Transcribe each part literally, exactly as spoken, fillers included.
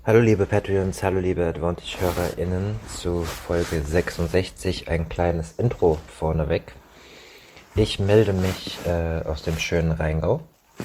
Hallo liebe Patreons, hallo liebe Advantage-HörerInnen zu Folge sechsundsechzig, ein kleines Intro vorneweg. Ich melde mich äh, aus dem schönen Rheingau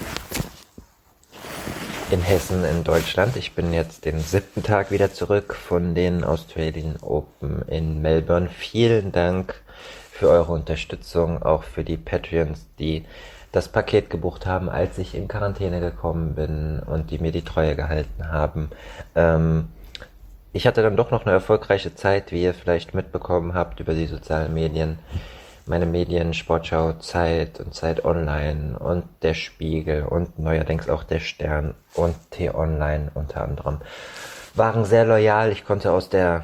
in Hessen in Deutschland. Ich bin jetzt den siebten Tag wieder zurück von den Australian Open in Melbourne. Vielen Dank für eure Unterstützung, auch für die Patreons, die das Paket gebucht haben, als ich in Quarantäne gekommen bin und die mir die Treue gehalten haben. Ähm, ich hatte dann doch noch eine erfolgreiche Zeit, wie ihr vielleicht mitbekommen habt über die sozialen Medien. Meine Medien, Sportschau, Zeit und Zeit Online und der Spiegel und neuerdings auch der Stern und T-Online unter anderem waren sehr loyal. Ich konnte aus der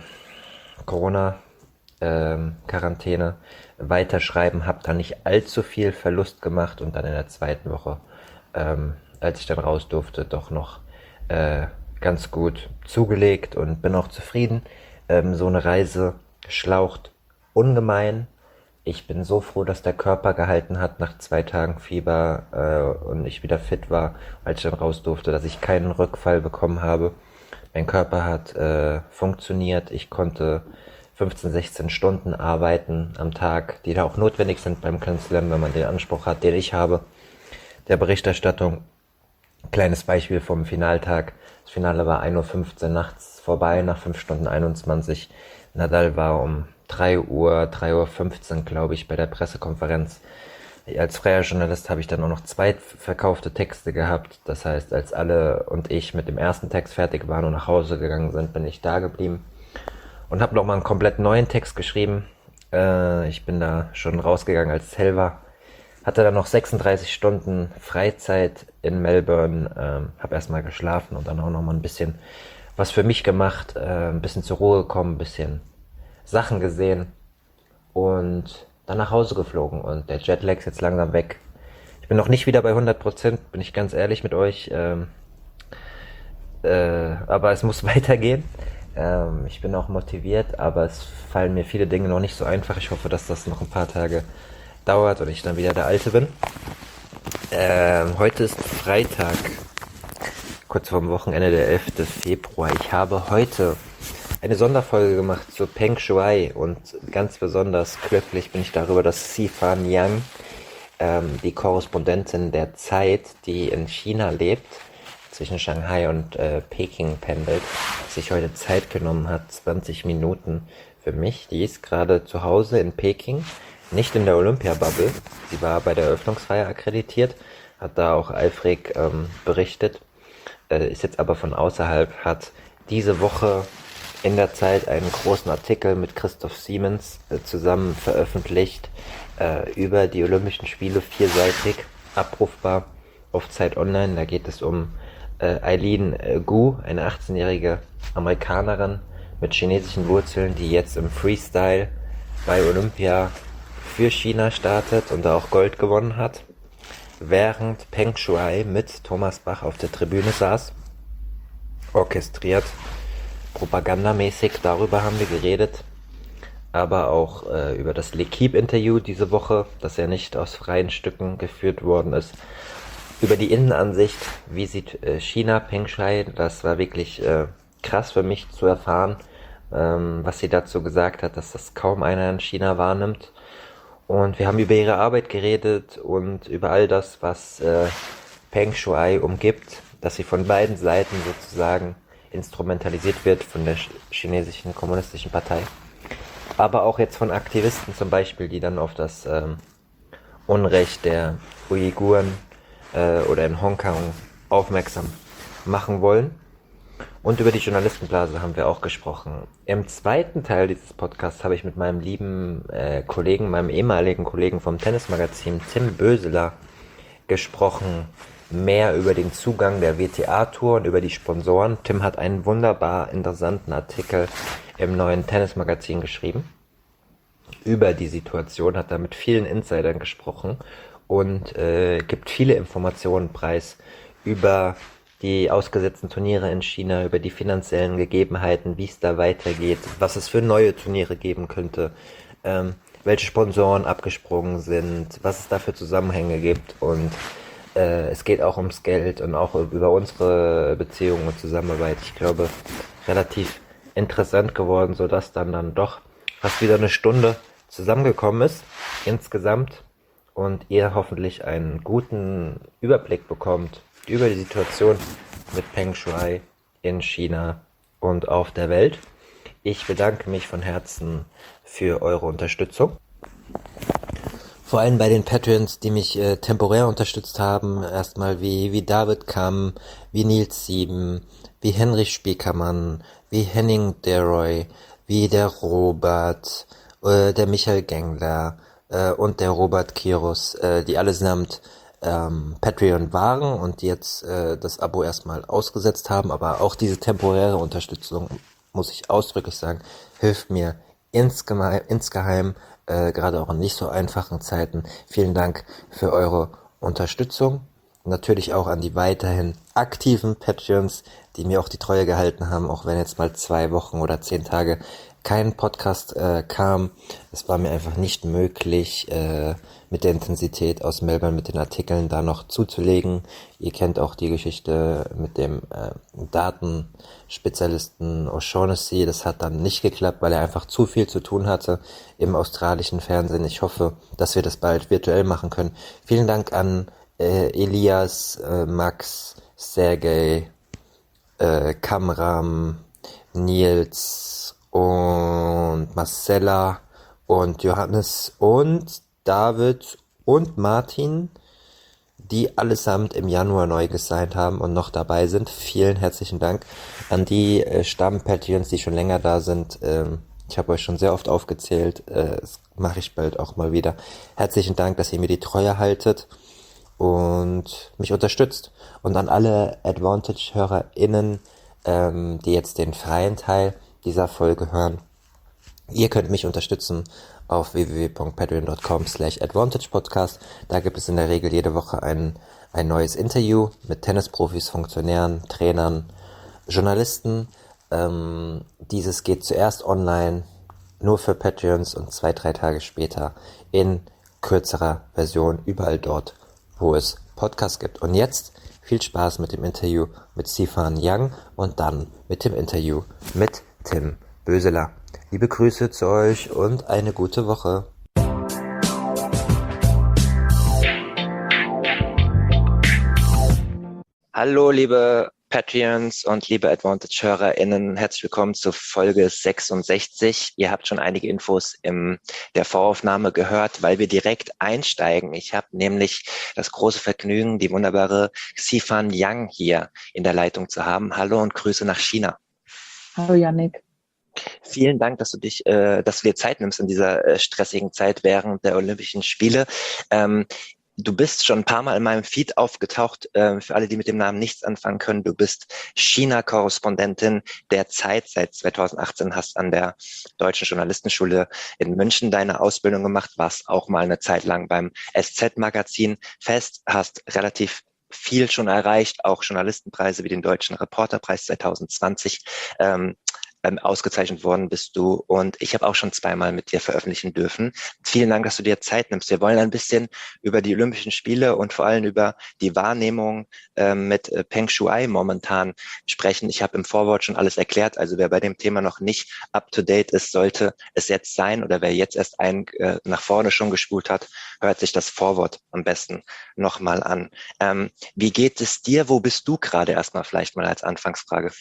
Corona-Quarantäne weiterschreiben, habe dann nicht allzu viel Verlust gemacht und dann in der zweiten Woche, ähm, als ich dann raus durfte, doch noch äh, ganz gut zugelegt und bin auch zufrieden. Ähm, so eine Reise schlaucht ungemein. Ich bin so froh, dass der Körper gehalten hat nach zwei Tagen Fieber äh, und ich wieder fit war, als ich dann raus durfte, dass ich keinen Rückfall bekommen habe. Mein Körper hat äh, funktioniert. Ich konnte fünfzehn, sechzehn Stunden arbeiten am Tag, die da auch notwendig sind beim Grand Slam, wenn man den Anspruch hat, den ich habe, der Berichterstattung. Kleines Beispiel vom Finaltag. Das Finale war ein Uhr fünfzehn nachts vorbei, nach fünf Stunden einundzwanzig. Nadal war um drei Uhr, drei Uhr fünfzehn, glaube ich, bei der Pressekonferenz. Als freier Journalist habe ich dann auch noch zwei verkaufte Texte gehabt. Das heißt, als alle und ich mit dem ersten Text fertig waren und nach Hause gegangen sind, bin ich da geblieben und habe nochmal einen komplett neuen Text geschrieben. Äh, ich bin da schon rausgegangen als es hell war. Hatte dann noch sechsunddreißig Stunden Freizeit in Melbourne, ähm, habe erstmal geschlafen und dann auch nochmal ein bisschen was für mich gemacht, äh, ein bisschen zur Ruhe gekommen, ein bisschen Sachen gesehen und dann nach Hause geflogen und der Jetlag ist jetzt langsam weg. Ich bin noch nicht wieder bei hundert Prozent, bin ich ganz ehrlich mit euch, ähm, äh, aber es muss weitergehen. Ähm, ich bin auch motiviert, aber es fallen mir viele Dinge noch nicht so einfach. Ich hoffe, dass das noch ein paar Tage dauert und ich dann wieder der Alte bin. Ähm, heute ist Freitag, kurz vorm Wochenende, der elfte Februar. Ich habe heute eine Sonderfolge gemacht zu Peng Shuai und ganz besonders glücklich bin ich darüber, dass Sifan Yang, ähm, die Korrespondentin der Zeit, die in China lebt, zwischen Shanghai und äh, Peking pendelt, sich heute Zeit genommen hat, zwanzig Minuten für mich. Die ist gerade zu Hause in Peking, nicht in der Olympia-Bubble. Sie war bei der Eröffnungsfeier akkreditiert, hat da auch eifrig ähm, berichtet, äh, ist jetzt aber von außerhalb, hat diese Woche in der Zeit einen großen Artikel mit Christoph Siemens äh, zusammen veröffentlicht äh, über die Olympischen Spiele, vierseitig, abrufbar auf Zeit Online. Da geht es um äh, Eileen äh, Gu, eine achtzehnjährige Amerikanerin mit chinesischen Wurzeln, die jetzt im Freestyle bei Olympia für China startet und da auch Gold gewonnen hat, während Peng Shuai mit Thomas Bach auf der Tribüne saß, orchestriert, propagandamäßig, darüber haben wir geredet, aber auch äh, über das L'Equipe-Interview diese Woche, das ja nicht aus freien Stücken geführt worden ist, über die Innenansicht, wie sieht äh, China Peng Shuai, das war wirklich äh, krass für mich zu erfahren, ähm, was sie dazu gesagt hat, dass das kaum einer in China wahrnimmt. Und wir haben über ihre Arbeit geredet und über all das, was äh, Peng Shuai umgibt, dass sie von beiden Seiten sozusagen instrumentalisiert wird, von der chinesischen kommunistischen Partei, aber auch jetzt von Aktivisten zum Beispiel, die dann auf das ähm, Unrecht der Uiguren äh, oder in Hongkong aufmerksam machen wollen. Und über die Journalistenblase haben wir auch gesprochen. Im zweiten Teil dieses Podcasts habe ich mit meinem lieben äh, Kollegen, meinem ehemaligen Kollegen vom Tennismagazin, Tim Böseler, gesprochen. Mehr über den Zugang der W T A-Tour und über die Sponsoren. Tim hat einen wunderbar interessanten Artikel im neuen Tennismagazin geschrieben. Über die Situation, hat da mit vielen Insidern gesprochen und äh, gibt viele Informationen preis über die ausgesetzten Turniere in China, über die finanziellen Gegebenheiten, wie es da weitergeht, was es für neue Turniere geben könnte, ähm, welche Sponsoren abgesprungen sind, was es da für Zusammenhänge gibt und Äh, es geht auch ums Geld und auch über unsere Beziehung und Zusammenarbeit. Ich glaube, relativ interessant geworden, sodass dann dann doch fast wieder eine Stunde zusammengekommen ist insgesamt und ihr hoffentlich einen guten Überblick bekommt über die Situation mit Peng Shuai in China und auf der Welt. Ich bedanke mich von Herzen für eure Unterstützung. Vor allem bei den Patreons, die mich äh, temporär unterstützt haben. Erstmal wie, wie David Kamm, wie Nils Sieben, wie Henrich Spiekermann, wie Henning Deroy, wie der Robert, äh, der Michael Gengler äh, und der Robert Kirus, äh, die allesamt ähm, Patreon waren und die jetzt äh, das Abo erstmal ausgesetzt haben. Aber auch diese temporäre Unterstützung, muss ich ausdrücklich sagen, hilft mir insgeheim, insgeheim äh, gerade auch in nicht so einfachen Zeiten. Vielen Dank für eure Unterstützung. Natürlich auch an die weiterhin aktiven Patreons, die mir auch die Treue gehalten haben, auch wenn jetzt mal zwei Wochen oder zehn Tage kein Podcast äh, kam. Es war mir einfach nicht möglich, äh, mit der Intensität aus Melbourne mit den Artikeln da noch zuzulegen. Ihr kennt auch die Geschichte mit dem äh, Datenspezialisten O'Shaughnessy. Das hat dann nicht geklappt, weil er einfach zu viel zu tun hatte im australischen Fernsehen. Ich hoffe, dass wir das bald virtuell machen können. Vielen Dank an äh, Elias, äh, Max, Sergej, äh, Kamram, Nils und Marcella und Johannes und David und Martin, die allesamt im Januar neu gesigned haben und noch dabei sind. Vielen herzlichen Dank an die äh, Stamm-Patreons, die schon länger da sind. Ähm, ich habe euch schon sehr oft aufgezählt. Äh, das mache ich bald auch mal wieder. Herzlichen Dank, dass ihr mir die Treue haltet und mich unterstützt. Und an alle Advantage-HörerInnen, ähm, die jetzt den freien Teil dieser Folge hören. Ihr könnt mich unterstützen auf w w w punkt patreon punkt com slash advantage podcast. Da gibt es in der Regel jede Woche ein, ein neues Interview mit Tennisprofis, Funktionären, Trainern, Journalisten. Ähm, dieses geht zuerst online, nur für Patreons und zwei, drei Tage später in kürzerer Version überall dort, wo es Podcasts gibt. Und jetzt viel Spaß mit dem Interview mit Sifan Yang und dann mit dem Interview mit Tim Böseler. Liebe Grüße zu euch und eine gute Woche. Hallo, liebe Patreons und liebe Advantage-HörerInnen, herzlich willkommen zu Folge sechsundsechzig. Ihr habt schon einige Infos in der Voraufnahme gehört, weil wir direkt einsteigen. Ich habe nämlich das große Vergnügen, die wunderbare Sifan Yang hier in der Leitung zu haben. Hallo und Grüße nach China. Hallo Yannick. Vielen Dank, dass du dich, äh, dass du dir Zeit nimmst in dieser äh, stressigen Zeit während der Olympischen Spiele. Ähm, Du bist schon ein paar Mal in meinem Feed aufgetaucht, äh, für alle, die mit dem Namen nichts anfangen können. Du bist China-Korrespondentin der Zeit. Seit zweitausendachtzehn hast an der Deutschen Journalistenschule in München deine Ausbildung gemacht, warst auch mal eine Zeit lang beim S Z-Magazin fest, hast relativ viel schon erreicht, auch Journalistenpreise wie den Deutschen Reporterpreis zweitausendzwanzig. Ähm, Ähm, ausgezeichnet worden bist du und ich habe auch schon zweimal mit dir veröffentlichen dürfen. Vielen Dank, dass du dir Zeit nimmst. Wir wollen ein bisschen über die Olympischen Spiele und vor allem über die Wahrnehmung ähm, mit äh, Peng Shuai momentan sprechen. Ich habe im Vorwort schon alles erklärt, also wer bei dem Thema noch nicht up-to-date ist, sollte es jetzt sein oder wer jetzt erst ein äh, nach vorne schon gespult hat, hört sich das Vorwort am besten nochmal an. Ähm, wie geht es dir? Wo bist du gerade erstmal vielleicht mal als Anfangsfrage?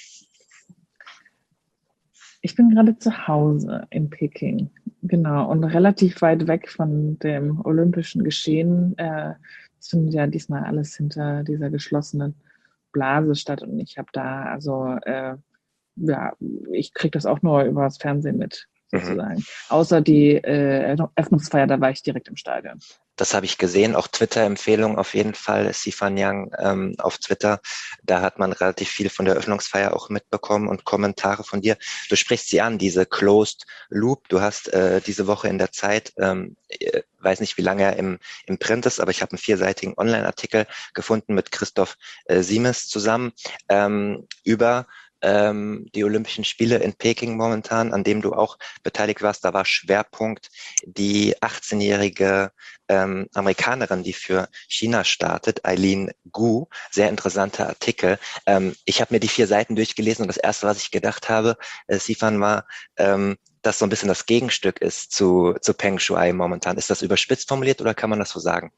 Ich bin gerade zu Hause in Peking, genau, und relativ weit weg von dem olympischen Geschehen. Äh, Es findet ja diesmal alles hinter dieser geschlossenen Blase statt und ich habe da, also äh, ja, ich kriege das auch nur über das Fernsehen mit, sozusagen. Mhm. Außer die äh, Eröffnungsfeier, da war ich direkt im Stadion. Das habe ich gesehen, auch Twitter-Empfehlung auf jeden Fall, Sifan Yang ähm, auf Twitter. Da hat man relativ viel von der Eröffnungsfeier auch mitbekommen und Kommentare von dir. Du sprichst sie an, diese Closed Loop. Du hast äh, diese Woche in der Zeit, ähm, weiß nicht, wie lange er im, im Print ist, aber ich habe einen vierseitigen Online-Artikel gefunden mit Christoph äh, Siemes zusammen ähm, über ähm, die Olympischen Spiele in Peking momentan, an dem du auch beteiligt warst. Da war Schwerpunkt die achtzehnjährige ähm, Amerikanerin, die für China startet, Eileen Gu. Sehr interessanter Artikel. Ähm, ich habe mir die vier Seiten durchgelesen und das Erste, was ich gedacht habe, äh, Sifan, war, ähm, dass so ein bisschen das Gegenstück ist zu, zu Peng Shuai momentan. Ist das überspitzt formuliert oder kann man das so sagen?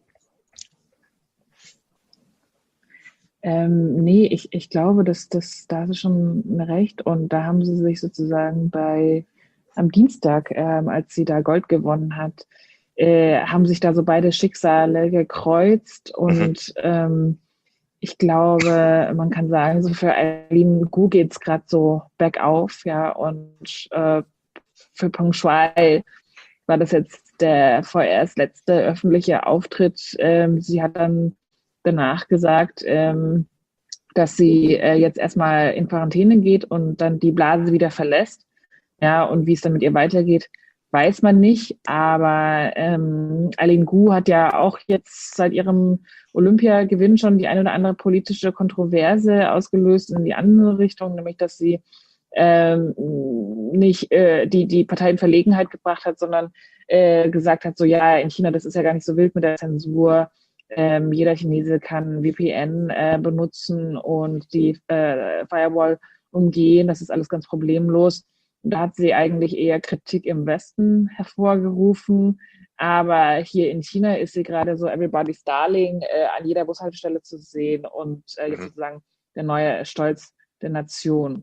Ähm, nee, ich, ich glaube, dass das, da hast du schon recht. Und da haben sie sich sozusagen bei am Dienstag, ähm, als sie da Gold gewonnen hat, äh, haben sich da so beide Schicksale gekreuzt. Mhm. Und ähm, ich glaube, man kann sagen, so für Eileen Gu geht's gerade so bergauf, ja. Und äh, für Peng Shuai war das jetzt der vorerst letzte öffentliche Auftritt. Ähm, sie hat dann danach gesagt, ähm, dass sie äh, jetzt erstmal in Quarantäne geht und dann die Blase wieder verlässt. Ja, und wie es dann mit ihr weitergeht, weiß man nicht. Aber ähm, Eileen Gu hat ja auch jetzt seit ihrem Olympiagewinn schon die eine oder andere politische Kontroverse ausgelöst in die andere Richtung, nämlich dass sie ähm, nicht äh, die, die Partei in Verlegenheit gebracht hat, sondern äh, gesagt hat, so ja, in China, das ist ja gar nicht so wild mit der Zensur. Ähm, jeder Chinese kann V P N äh, benutzen und die äh, Firewall umgehen. Das ist alles ganz problemlos. Und da hat sie eigentlich eher Kritik im Westen hervorgerufen. Aber hier in China ist sie gerade so Everybody's Darling äh, an jeder Bushaltestelle zu sehen und äh, jetzt Mhm. sozusagen der neue Stolz der Nation.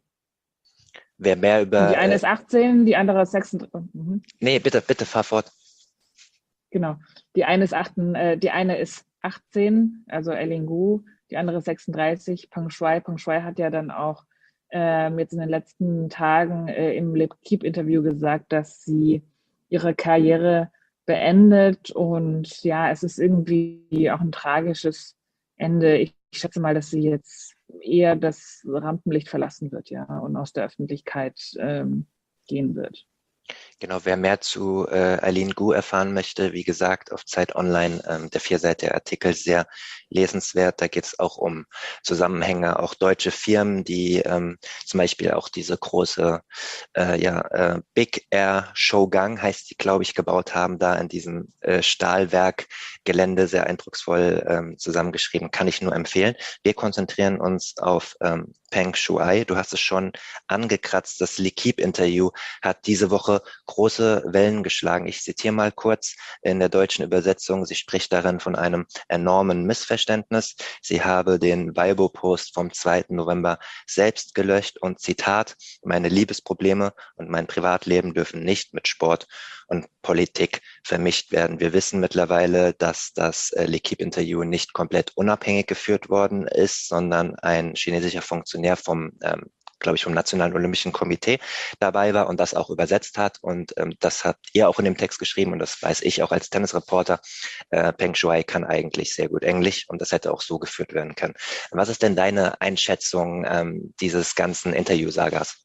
Wer mehr Und die über, eine äh, ist achtzehn, die andere ist sechsunddreißig. Mhm. nee, bitte, bitte, fahr fort. Genau. Die eine ist, acht, äh, die eine ist achtzehn, also Eileen Gu, die andere ist sechsunddreißig, Peng Shuai. Peng Shuai hat ja dann auch ähm, jetzt in den letzten Tagen äh, im L'Equipe-Interview gesagt, dass sie ihre Karriere beendet. Und ja, es ist irgendwie auch ein tragisches Ende. Ich, ich schätze mal, dass sie jetzt eher das Rampenlicht verlassen wird, ja, und aus der Öffentlichkeit ähm, gehen wird. Genau, wer mehr zu äh, Eileen Gu erfahren möchte, wie gesagt, auf Zeit Online, ähm, der vierseitige Artikel sehr lesenswert. Da geht es auch um Zusammenhänge, auch deutsche Firmen, die ähm, zum Beispiel auch diese große äh, ja, äh, Big Air Shougang heißt die, glaube ich, gebaut haben, da in diesem äh, Stahlwerkgelände, sehr eindrucksvoll ähm, zusammengeschrieben, kann ich nur empfehlen. Wir konzentrieren uns auf ähm, Peng Shuai. Du hast es schon angekratzt. Das L'Equipe-Interview hat diese Woche große Wellen geschlagen. Ich zitiere mal kurz in der deutschen Übersetzung. Sie spricht darin von einem enormen Missverständnis. Sie habe den Weibo-Post vom zweiten November selbst gelöscht und Zitat, meine Liebesprobleme und mein Privatleben dürfen nicht mit Sport und Politik vermischt werden. Wir wissen mittlerweile, dass das äh, L'Equipe-Interview nicht komplett unabhängig geführt worden ist, sondern ein chinesischer Funktionär vom ähm, glaube ich, vom Nationalen Olympischen Komitee dabei war und das auch übersetzt hat. Und ähm, das habt ihr auch in dem Text geschrieben und das weiß ich auch als Tennisreporter. Äh, Peng Shuai kann eigentlich sehr gut Englisch und das hätte auch so geführt werden können. Was ist denn deine Einschätzung ähm, dieses ganzen Interviewsagas?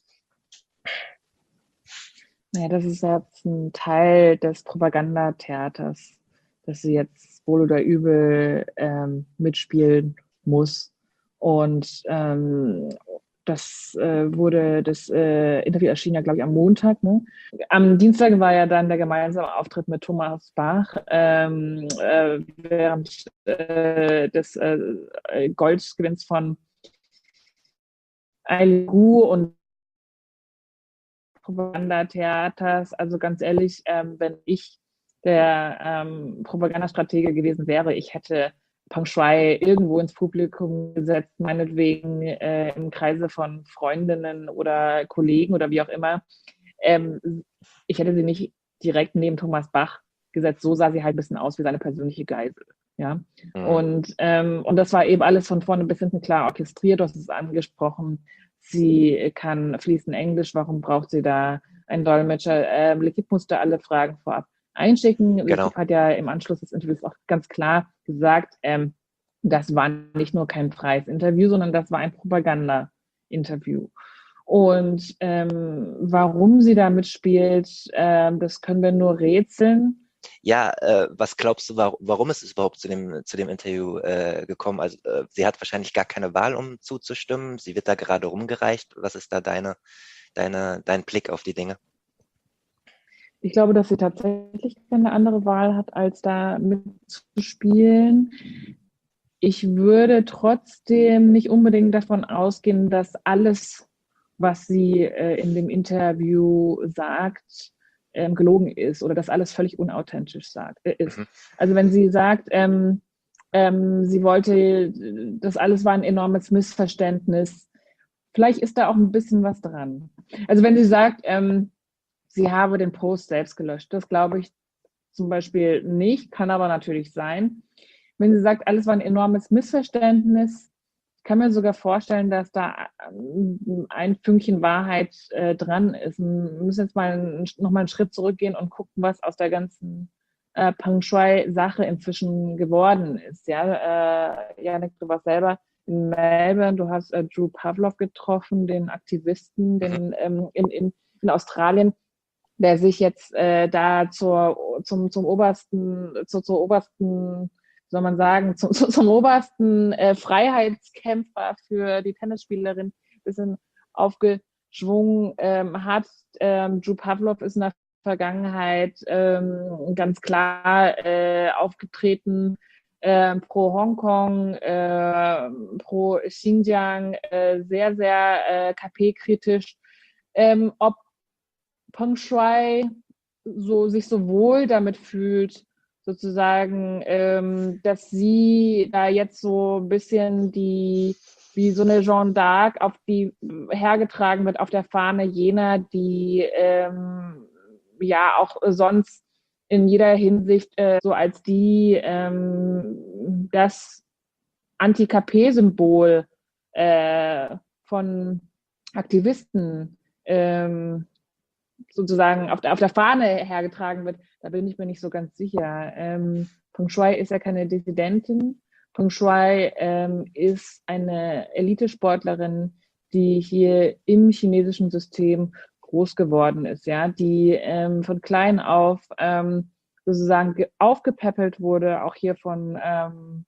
Naja, das ist jetzt ein Teil des Propagandatheaters, dass sie jetzt wohl oder übel ähm, mitspielen muss. Und ähm, das äh, wurde, das äh, Interview erschien ja, glaube ich, am Montag. Ne? Am Dienstag war ja dann der gemeinsame Auftritt mit Thomas Bach ähm, äh, während äh, des äh, Goldgewinns von Eileen Gu und Propagandatheaters. Also ganz ehrlich, ähm, wenn ich der ähm, Propagandastratege gewesen wäre, ich hätte Peng Shuai irgendwo ins Publikum gesetzt, meinetwegen äh, im Kreise von Freundinnen oder Kollegen oder wie auch immer. Ähm, ich hätte sie nicht direkt neben Thomas Bach gesetzt. So sah sie halt ein bisschen aus wie seine persönliche Geisel. Ja. Mhm. Und, ähm, und das war eben alles von vorne bis hinten klar orchestriert. Du hast es angesprochen. Sie kann fließend Englisch. Warum braucht sie da einen Dolmetscher? Ähm, L'Equipe musste alle Fragen vorab einschicken. Genau. L'Equipe hat ja im Anschluss des Interviews auch ganz klar gesagt, ähm, das war nicht nur kein freies Interview, sondern das war ein Propaganda-Interview. Und ähm, warum sie da mitspielt, ähm, das können wir nur rätseln. Ja, äh, was glaubst du, war, warum ist es überhaupt zu dem, zu dem Interview äh, gekommen? Also äh, sie hat wahrscheinlich gar keine Wahl, um zuzustimmen. Sie wird da gerade rumgereicht. Was ist da deine, deine, dein Blick auf die Dinge? Ich glaube, dass sie tatsächlich keine andere Wahl hat, als da mitzuspielen. Ich würde trotzdem nicht unbedingt davon ausgehen, dass alles, was sie äh, in dem Interview sagt, ähm, gelogen ist oder dass alles völlig unauthentisch sagt, äh, ist. Mhm. Also wenn sie sagt, ähm, ähm, sie wollte, das alles war ein enormes Missverständnis, vielleicht ist da auch ein bisschen was dran. Also wenn sie sagt, ähm, sie habe den Post selbst gelöscht, das glaube ich zum Beispiel nicht, kann aber natürlich sein. Wenn sie sagt, alles war ein enormes Missverständnis, ich kann mir sogar vorstellen, dass da ein Fünkchen Wahrheit äh, dran ist. Wir müssen jetzt mal noch mal einen Schritt zurückgehen und gucken, was aus der ganzen äh, Peng Shuai-Sache inzwischen geworden ist. Ja, äh, Janik, du warst selber in Melbourne, du hast äh, Drew Pavlov getroffen, den Aktivisten, Mhm. den ähm, in, in, in Australien, der sich jetzt äh, da zur, zum, zum obersten, zur, zur obersten, wie soll man sagen, zum, zum obersten äh, Freiheitskämpfer für die Tennisspielerin ein bisschen aufgeschwungen ähm, hat. Ähm, Drew Pavlov ist in der Vergangenheit ähm, ganz klar äh, aufgetreten äh, pro Hongkong, äh, pro Xinjiang, äh, sehr, sehr äh, K P-kritisch. Ähm, ob Peng Shuai so, sich so wohl damit fühlt, sozusagen, ähm, dass sie da jetzt so ein bisschen die, wie so eine Jeanne d'Arc auf die hergetragen wird auf der Fahne jener, die ähm, ja auch sonst in jeder Hinsicht äh, so als die ähm, das Anti-K P-Symbol äh, von Aktivisten ähm, sozusagen auf der, auf der Fahne hergetragen wird, da bin ich mir nicht so ganz sicher. Ähm, Peng Shuai ist ja keine Dissidentin. Peng Shuai ähm, ist eine Elitesportlerin, die hier im chinesischen System groß geworden ist, ja, die ähm, von klein auf ähm, sozusagen aufgepäppelt wurde, auch hier von ähm,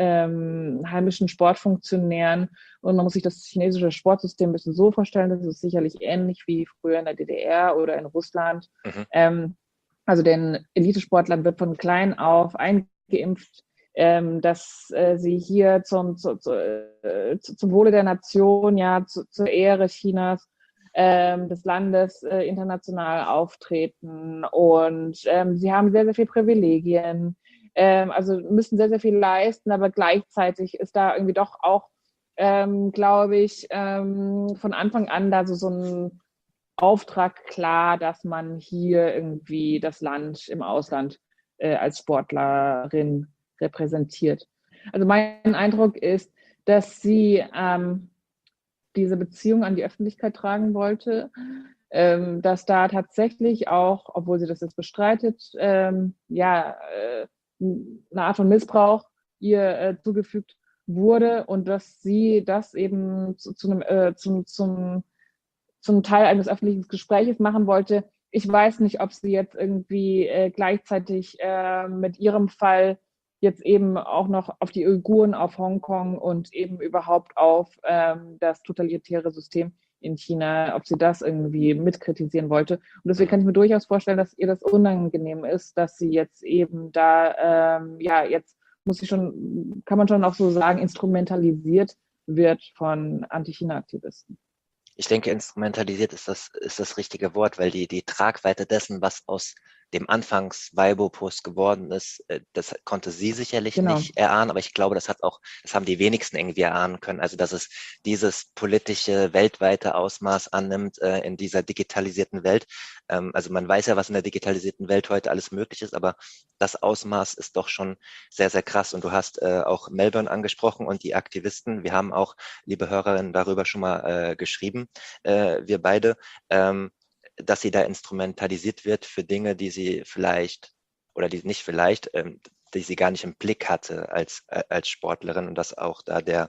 ähm, heimischen Sportfunktionären. Und man muss sich das chinesische Sportsystem ein bisschen so vorstellen, das ist sicherlich ähnlich wie früher in der D D R oder in Russland. Mhm. Ähm, also den Elitesportlern wird von klein auf eingeimpft, ähm, dass äh, sie hier zum, zu, zu, äh, zum Wohle der Nation, ja, zu, zur Ehre Chinas, ähm, des Landes äh, international auftreten. Und ähm, sie haben sehr, sehr viele Privilegien. Ähm, also müssen sehr, sehr viel leisten, aber gleichzeitig ist da irgendwie doch auch, ähm, glaube ich, ähm, von Anfang an da so, so ein Auftrag klar, dass man hier irgendwie das Land im Ausland äh, als Sportlerin repräsentiert. Also mein Eindruck ist, dass sie ähm, diese Beziehung an die Öffentlichkeit tragen wollte, ähm, dass da tatsächlich auch, obwohl sie das jetzt bestreitet, ähm, ja, äh, eine Art von Missbrauch ihr äh, zugefügt wurde und dass sie das eben zu, zu einem, äh, zum, zum, zum Teil eines öffentlichen Gespräches machen wollte. Ich weiß nicht, ob sie jetzt irgendwie äh, gleichzeitig äh, mit ihrem Fall jetzt eben auch noch auf die Uiguren, auf Hongkong und eben überhaupt auf ähm, das totalitäre System in China, ob sie das irgendwie mitkritisieren wollte. Und deswegen kann ich mir durchaus vorstellen, dass ihr das unangenehm ist, dass sie jetzt eben da, ähm, ja, jetzt muss sie schon, kann man schon auch so sagen, instrumentalisiert wird von Anti-China-Aktivisten. Ich denke, instrumentalisiert ist das, ist das richtige Wort, weil die, die Tragweite dessen, was aus dem Anfangs-Weibo-Post geworden ist, das konnte sie sicherlich Genau. nicht erahnen, aber ich glaube, das hat auch, das haben die wenigsten irgendwie erahnen können. Also, dass es dieses politische, weltweite Ausmaß annimmt äh, in dieser digitalisierten Welt. Ähm, also man weiß ja, was in der digitalisierten Welt heute alles möglich ist, aber das Ausmaß ist doch schon sehr, sehr krass. Und du hast äh, auch Melbourne angesprochen und die Aktivisten. Wir haben auch, liebe Hörerinnen, darüber schon mal äh, geschrieben, äh, wir beide. Ähm, dass sie da instrumentalisiert wird für Dinge, die sie vielleicht oder die nicht vielleicht, ähm, die sie gar nicht im Blick hatte als, äh, als Sportlerin und dass auch da der,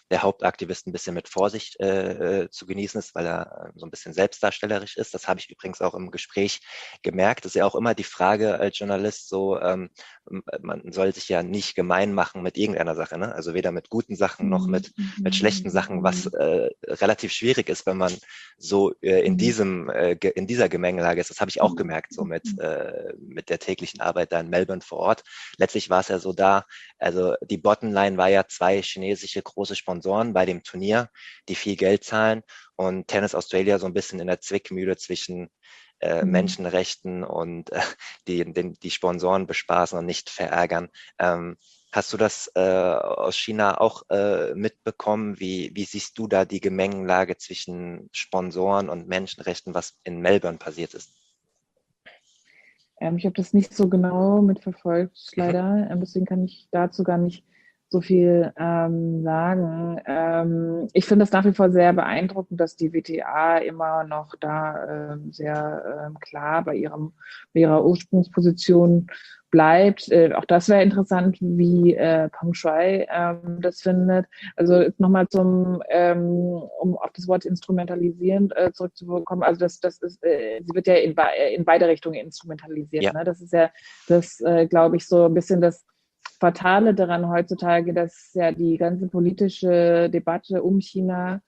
der Hauptaktivist ein bisschen mit Vorsicht äh, äh, zu genießen ist, weil er so ein bisschen selbstdarstellerisch ist. Das habe ich übrigens auch im Gespräch gemerkt. Das ist ja auch immer die Frage als Journalist so, ähm, man soll sich ja nicht gemein machen mit irgendeiner Sache, ne? Also weder mit guten Sachen noch mit, mit schlechten Sachen, was äh, relativ schwierig ist, wenn man so äh, in diesem, äh, in dieser Gemengelage ist. Das habe ich auch gemerkt, so mit, äh, mit der täglichen Arbeit da in Melbourne vor Ort. Letztlich war es ja so da, also die Bottomline war ja zwei chinesische große Sponsoren bei dem Turnier, die viel Geld zahlen und Tennis Australia so ein bisschen in der Zwickmühle zwischen äh, Mhm. Menschenrechten und äh, die, den, die Sponsoren bespaßen und nicht verärgern. Ähm, hast du das äh, aus China auch äh, mitbekommen? Wie, wie siehst du da die Gemengelage zwischen Sponsoren und Menschenrechten, was in Melbourne passiert ist? Ähm, ich habe das nicht so genau mitverfolgt, Mhm. leider. Ähm, deswegen kann ich dazu gar nicht so viel ähm, sagen. Ähm, ich finde es nach wie vor sehr beeindruckend, dass die W T A immer noch da ähm, sehr ähm, klar bei ihrem, bei ihrer Ursprungsposition bleibt. Äh, auch das wäre interessant, wie äh, Peng Shuai ähm, das findet. Also nochmal zum, ähm, um auf das Wort instrumentalisieren äh, zurückzukommen. Also das, das ist, äh, sie wird ja in, in beide Richtungen instrumentalisiert. Ja. Ne? Das ist ja das, äh, glaube ich, so ein bisschen das Fatale daran heutzutage, dass ja die ganze politische Debatte um China,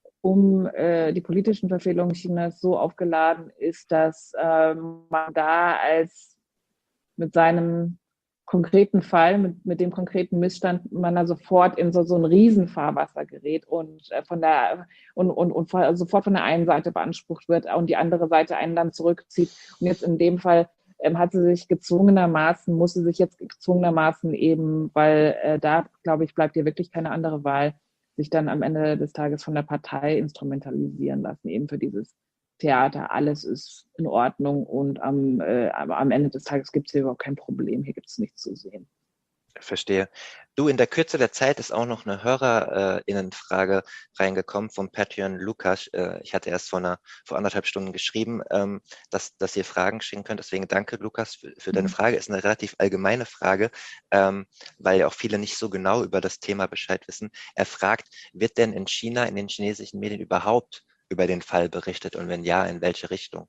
um äh, die politischen Verfehlungen Chinas so aufgeladen ist, dass ähm, man da als mit seinem konkreten Fall, mit, mit dem konkreten Missstand, man da sofort in so, so ein Riesenfahrwasser gerät und äh, von der und, und, und sofort von der einen Seite beansprucht wird und die andere Seite einen dann zurückzieht. Und jetzt in dem Fall ähm, hat sie sich gezwungenermaßen, muss sie sich jetzt gezwungenermaßen eben, weil äh, da, glaube ich, bleibt ihr wirklich keine andere Wahl, sich dann am Ende des Tages von der Partei instrumentalisieren lassen, eben für dieses Theater, alles ist in Ordnung und am, äh, aber am Ende des Tages gibt es hier überhaupt kein Problem, hier gibt es nichts zu sehen. Verstehe. Du, in der Kürze der Zeit ist auch noch eine HörerInnenfrage reingekommen vom Patreon Lukas. Äh, ich hatte erst vor, einer, vor anderthalb Stunden geschrieben, ähm, dass, dass ihr Fragen schicken könnt. Deswegen danke, Lukas, für, für deine Frage. Ist eine relativ allgemeine Frage, ähm, weil ja auch viele nicht so genau über das Thema Bescheid wissen. Er fragt, wird denn in China, in den chinesischen Medien überhaupt über den Fall berichtet und wenn ja, in welche Richtung?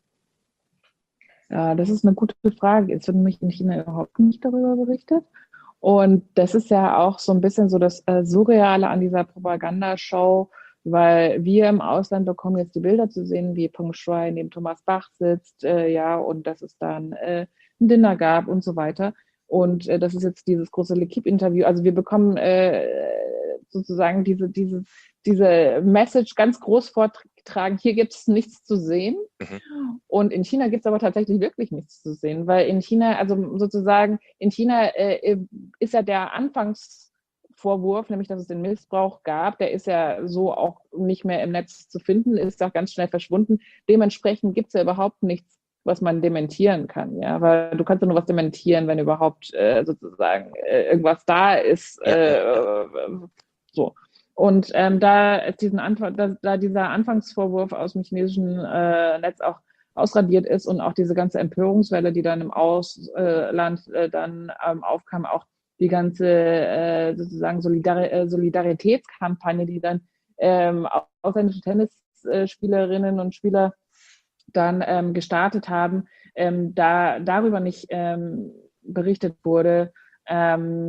Ja, das ist eine gute Frage. Es wird nämlich in China überhaupt nicht darüber berichtet. Und das ist ja auch so ein bisschen so das äh, Surreale an dieser Propagandashow, weil wir im Ausland bekommen jetzt die Bilder zu sehen, wie Peng Shuai neben Thomas Bach sitzt, äh, ja, und dass es dann äh, ein Dinner gab und so weiter. Und äh, das ist jetzt dieses große L'Equipe-Interview. Also wir bekommen äh, sozusagen diese, diese, diese Message ganz groß vortragen, hier gibt es nichts zu sehen. Mhm. Und in China gibt es aber tatsächlich wirklich nichts zu sehen, weil in China, also sozusagen, in China äh, ist ja der Anfangsvorwurf, nämlich dass es den Missbrauch gab, der ist ja so auch nicht mehr im Netz zu finden, ist auch ganz schnell verschwunden. Dementsprechend gibt es ja überhaupt nichts, was man dementieren kann, ja, weil du kannst ja nur was dementieren, wenn überhaupt äh, sozusagen äh, irgendwas da ist, Ja, äh, ja, ja. so. Und ähm, da, diesen Anfang, da, da dieser Anfangsvorwurf aus dem chinesischen äh, Netz auch ausradiert ist und auch diese ganze Empörungswelle, die dann im Ausland äh, dann ähm, aufkam, auch die ganze äh, sozusagen Solidar äh, Solidaritätskampagne, die dann ähm, ausländische Tennisspielerinnen und Spieler dann ähm, gestartet haben, ähm, da darüber nicht ähm, berichtet wurde, ähm,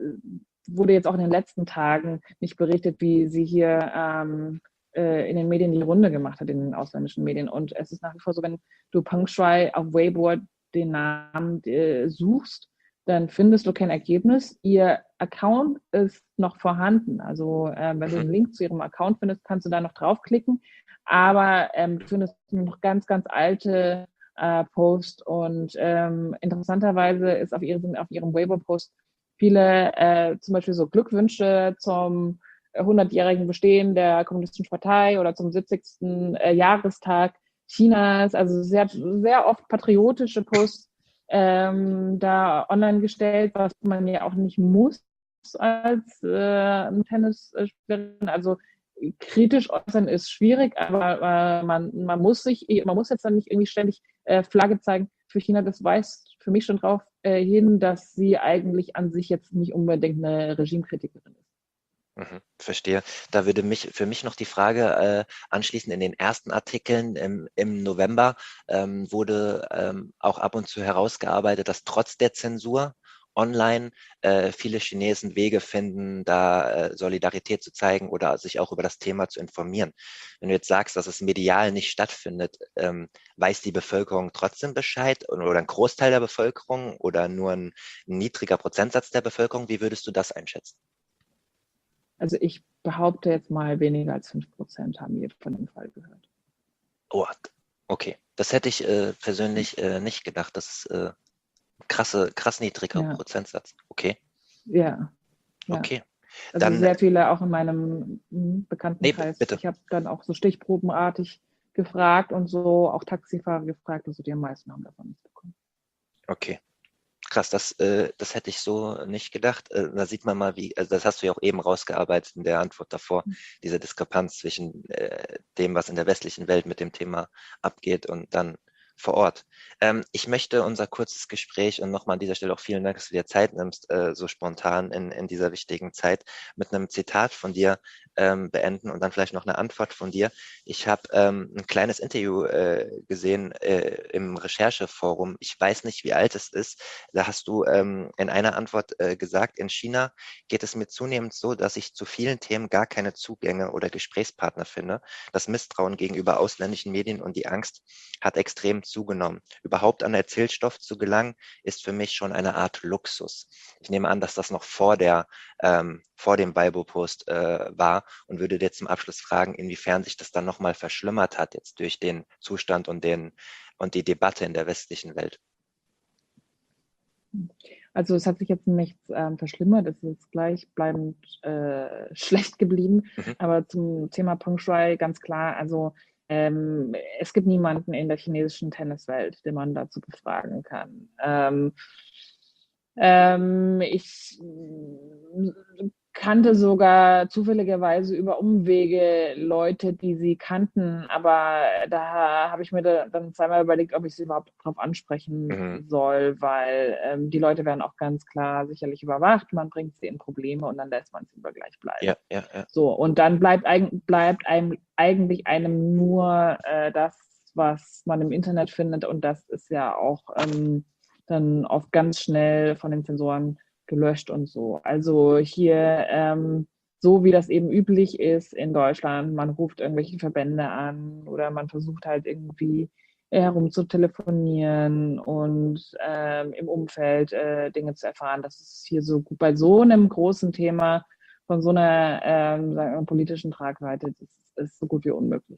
wurde jetzt auch in den letzten Tagen nicht berichtet, wie sie hier ähm, äh, in den Medien die Runde gemacht hat, in den ausländischen Medien. Und es ist nach wie vor so, wenn du Peng Shuai auf Weibo den Namen äh, suchst, dann findest du kein Ergebnis. Ihr Account ist noch vorhanden. Also ähm, wenn du einen Link zu ihrem Account findest, kannst du da noch draufklicken. Aber ähm, du findest noch ganz, ganz alte äh, Posts. Und ähm, interessanterweise ist auf ihrem, auf ihrem Weibo-Post viele äh, zum Beispiel so Glückwünsche zum hundertjährigen Bestehen der Kommunistischen Partei oder zum siebzigsten Äh, Jahrestag Chinas. Also sehr, sehr oft patriotische Posts ähm, da online gestellt, was man ja auch nicht muss als äh, Tennisspielerin. Also kritisch äußern ist schwierig, aber äh, man, man muss sich, man muss jetzt dann nicht irgendwie ständig äh, Flagge zeigen für China. Das weist für mich schon drauf äh, hin, dass sie eigentlich an sich jetzt nicht unbedingt eine Regimekritikerin ist. Mhm, verstehe. Da würde mich für mich noch die Frage äh, anschließen, in den ersten Artikeln im, im November ähm, wurde ähm, auch ab und zu herausgearbeitet, dass trotz der Zensur online äh, viele Chinesen Wege finden, da äh, Solidarität zu zeigen oder sich auch über das Thema zu informieren. Wenn du jetzt sagst, dass es medial nicht stattfindet, ähm, weiß die Bevölkerung trotzdem Bescheid oder oder ein Großteil der Bevölkerung oder nur ein, ein niedriger Prozentsatz der Bevölkerung? Wie würdest du das einschätzen? Also ich behaupte jetzt mal, weniger als fünf Prozent haben je von dem Fall gehört. Oh, okay. Das hätte ich äh, persönlich äh, nicht gedacht. Das ist äh, krasse, krass niedriger Ja, Prozentsatz. Okay, ja, ja. okay. Also Dann, sehr viele auch in meinem mm, nee, b- Bekanntenkreis. bitte. Ich habe dann auch so stichprobenartig gefragt und so, auch Taxifahrer gefragt, also die am meisten haben davon nichts bekommen. Okay. Krass, das, äh, das hätte ich so nicht gedacht. Äh, da sieht man mal, wie, also das hast du ja auch eben rausgearbeitet in der Antwort davor, diese Diskrepanz zwischen äh, dem, was in der westlichen Welt mit dem Thema abgeht und dann vor Ort. Ähm, ich möchte unser kurzes Gespräch und nochmal an dieser Stelle auch vielen Dank, dass du dir Zeit nimmst, äh, so spontan in, in dieser wichtigen Zeit, mit einem Zitat von dir ähm, beenden und dann vielleicht noch eine Antwort von dir. Ich habe ähm, ein kleines Interview äh, gesehen äh, im Rechercheforum. Ich weiß nicht, wie alt es ist. Da hast du ähm, in einer Antwort äh, gesagt, in China geht es mir zunehmend so, dass ich zu vielen Themen gar keine Zugänge oder Gesprächspartner finde. Das Misstrauen gegenüber ausländischen Medien und die Angst hat extrem zugenommen. Überhaupt an Erzählstoff zu gelangen, ist für mich schon eine Art Luxus. Ich nehme an, dass das noch vor der ähm, vor dem Weibo-Post äh, war und würde dir zum Abschluss fragen, inwiefern sich das dann nochmal verschlimmert hat jetzt durch den Zustand und den und die Debatte in der westlichen Welt. Also es hat sich jetzt nichts ähm, verschlimmert, es ist jetzt gleichbleibend äh, schlecht geblieben. Mhm. Aber zum Thema Peng Shuai ganz klar, also ähm, es gibt niemanden in der chinesischen Tenniswelt, den man dazu befragen kann. Ähm, ähm, ich kannte sogar zufälligerweise über Umwege Leute, die sie kannten, aber da habe ich mir da dann zweimal überlegt, ob ich sie überhaupt drauf ansprechen Mhm. soll, weil ähm, die Leute werden auch ganz klar sicherlich überwacht, man bringt sie in Probleme und dann lässt man sie lieber gleich bleiben. Ja, ja, ja. So, und dann bleibt, eig bleibt einem eigentlich einem nur äh, das, was man im Internet findet und das ist ja auch ähm, dann oft ganz schnell von den Sensoren gelöscht und so. Also hier, ähm, so wie das eben üblich ist in Deutschland, man ruft irgendwelche Verbände an oder man versucht halt irgendwie herum zu telefonieren und ähm, im Umfeld äh, Dinge zu erfahren. Das ist hier so gut bei so einem großen Thema von so einer ähm, sagen wir, politischen Tragweite, das ist so gut wie unmöglich.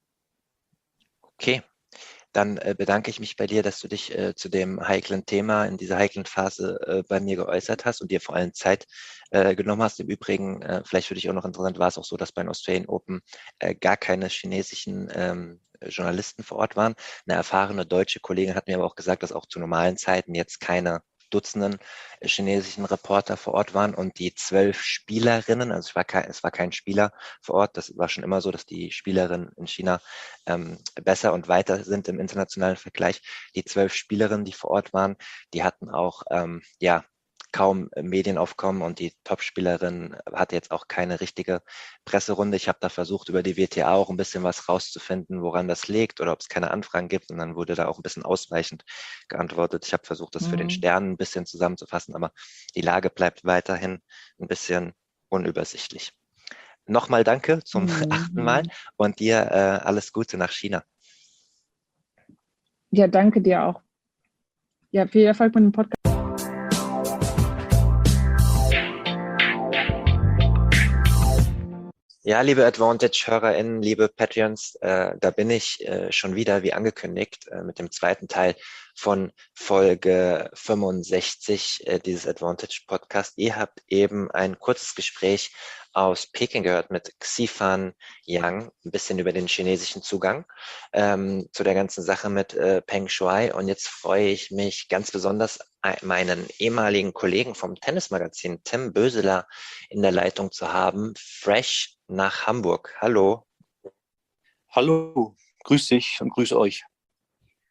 Okay. Dann äh, bedanke ich mich bei dir, dass du dich äh, zu dem heiklen Thema in dieser heiklen Phase äh, bei mir geäußert hast und dir vor allem Zeit äh, genommen hast. Im Übrigen, äh, vielleicht für dich auch noch interessant, war es auch so, dass bei den Australian Open äh, gar keine chinesischen ähm, Journalisten vor Ort waren. Eine erfahrene deutsche Kollegin hat mir aber auch gesagt, dass auch zu normalen Zeiten jetzt keine Dutzenden äh, chinesischen Reporter vor Ort waren und die zwölf Spielerinnen, also es war kein, es war kein Spieler vor Ort, das war schon immer so, dass die Spielerinnen in China ähm, besser und weiter sind im internationalen Vergleich. Die zwölf Spielerinnen, die vor Ort waren, die hatten auch ähm, ja kaum Medienaufkommen und die Topspielerin hatte jetzt auch keine richtige Presserunde. Ich habe da versucht, über die W T A auch ein bisschen was rauszufinden, woran das liegt oder ob es keine Anfragen gibt. Und dann wurde da auch ein bisschen ausweichend geantwortet. Ich habe versucht, das für den Mhm. Stern ein bisschen zusammenzufassen, aber die Lage bleibt weiterhin ein bisschen unübersichtlich. Nochmal danke zum achten Mal Mhm. und dir äh, alles Gute nach China. Ja, danke dir auch. Ja, viel Erfolg mit dem Podcast. Ja, liebe Advantage-HörerInnen, liebe Patreons, äh, da bin ich äh, schon wieder, wie angekündigt, äh, mit dem zweiten Teil von Folge fünfundsechzig äh, dieses Advantage-Podcast. Ihr habt eben ein kurzes Gespräch aus Peking gehört mit Xifan Yang, ein bisschen über den chinesischen Zugang ähm, zu der ganzen Sache mit äh, Peng Shuai. Und jetzt freue ich mich ganz besonders, meinen ehemaligen Kollegen vom Tennismagazin, Tim Böseler, in der Leitung zu haben. Fresh nach Hamburg. Hallo. Hallo, grüß dich und grüße euch.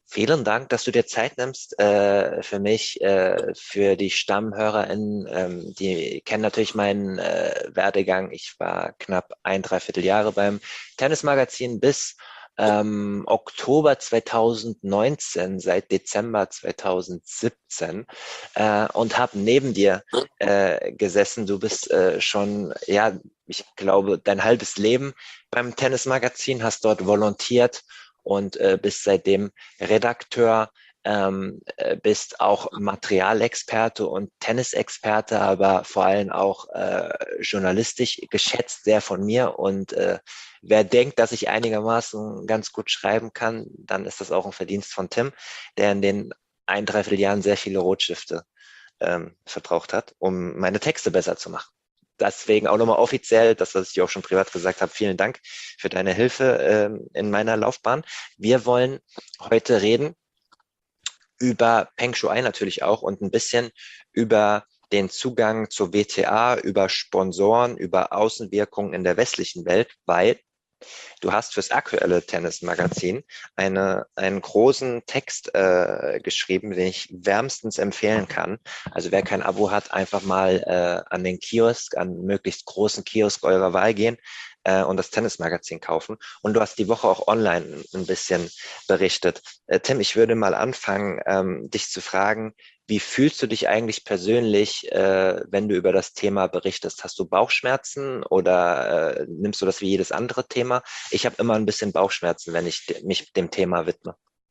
Vielen Dank, dass du dir Zeit nimmst äh, für mich, äh, für die StammhörerInnen. Ähm, die kennen natürlich meinen äh, Werdegang. Ich war knapp ein, dreiviertel Jahre beim Tennismagazin bis ähm, Oktober zweitausendneunzehn, seit Dezember zweitausendsiebzehn äh, und habe neben dir äh, gesessen. Du bist äh, schon, ja, ich glaube, dein halbes Leben beim Tennismagazin, hast dort volontiert und äh, bist seitdem Redakteur, ähm, äh, bist auch Materialexperte und Tennisexperte, aber vor allem auch äh, journalistisch geschätzt sehr von mir. Und äh, wer denkt, dass ich einigermaßen ganz gut schreiben kann, dann ist das auch ein Verdienst von Tim, der in den ein, dreiviertel Jahren sehr viele Rotstifte ähm, verbraucht hat, um meine Texte besser zu machen. Deswegen auch nochmal offiziell, das, was ich dir auch schon privat gesagt habe, vielen Dank für deine Hilfe ähm, in meiner Laufbahn. Wir wollen heute reden über Peng Shuai natürlich auch und ein bisschen über den Zugang zur W T A, über Sponsoren, über Außenwirkungen in der westlichen Welt, weil du hast fürs aktuelle Tennismagazin eine, einen großen Text äh, geschrieben, den ich wärmstens empfehlen kann. Also wer kein Abo hat, einfach mal äh, an den Kiosk, an möglichst großen Kiosk eurer Wahl gehen äh, und das Tennismagazin kaufen. Und du hast die Woche auch online ein bisschen berichtet. Äh, Tim, ich würde mal anfangen, ähm, dich zu fragen, wie fühlst du dich eigentlich persönlich, äh, wenn du über das Thema berichtest? Hast du Bauchschmerzen oder äh, nimmst du das wie jedes andere Thema? Ich habe immer ein bisschen Bauchschmerzen, wenn ich de- mich dem Thema widme.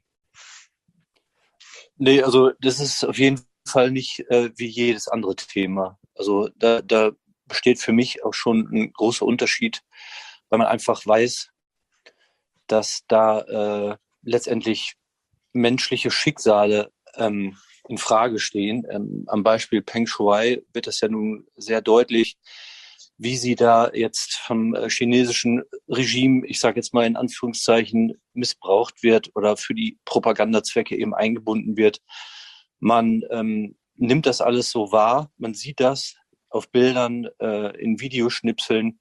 Nee, also das ist auf jeden Fall nicht äh, wie jedes andere Thema. Also da, da besteht für mich auch schon ein großer Unterschied, weil man einfach weiß, dass da äh, letztendlich menschliche Schicksale ähm, in Frage stehen. Ähm, am Beispiel Peng Shuai wird das ja nun sehr deutlich, wie sie da jetzt vom äh, chinesischen Regime, ich sage jetzt mal in Anführungszeichen, missbraucht wird oder für die Propagandazwecke eben eingebunden wird. Man ähm, nimmt das alles so wahr, man sieht das auf Bildern, äh, in Videoschnipseln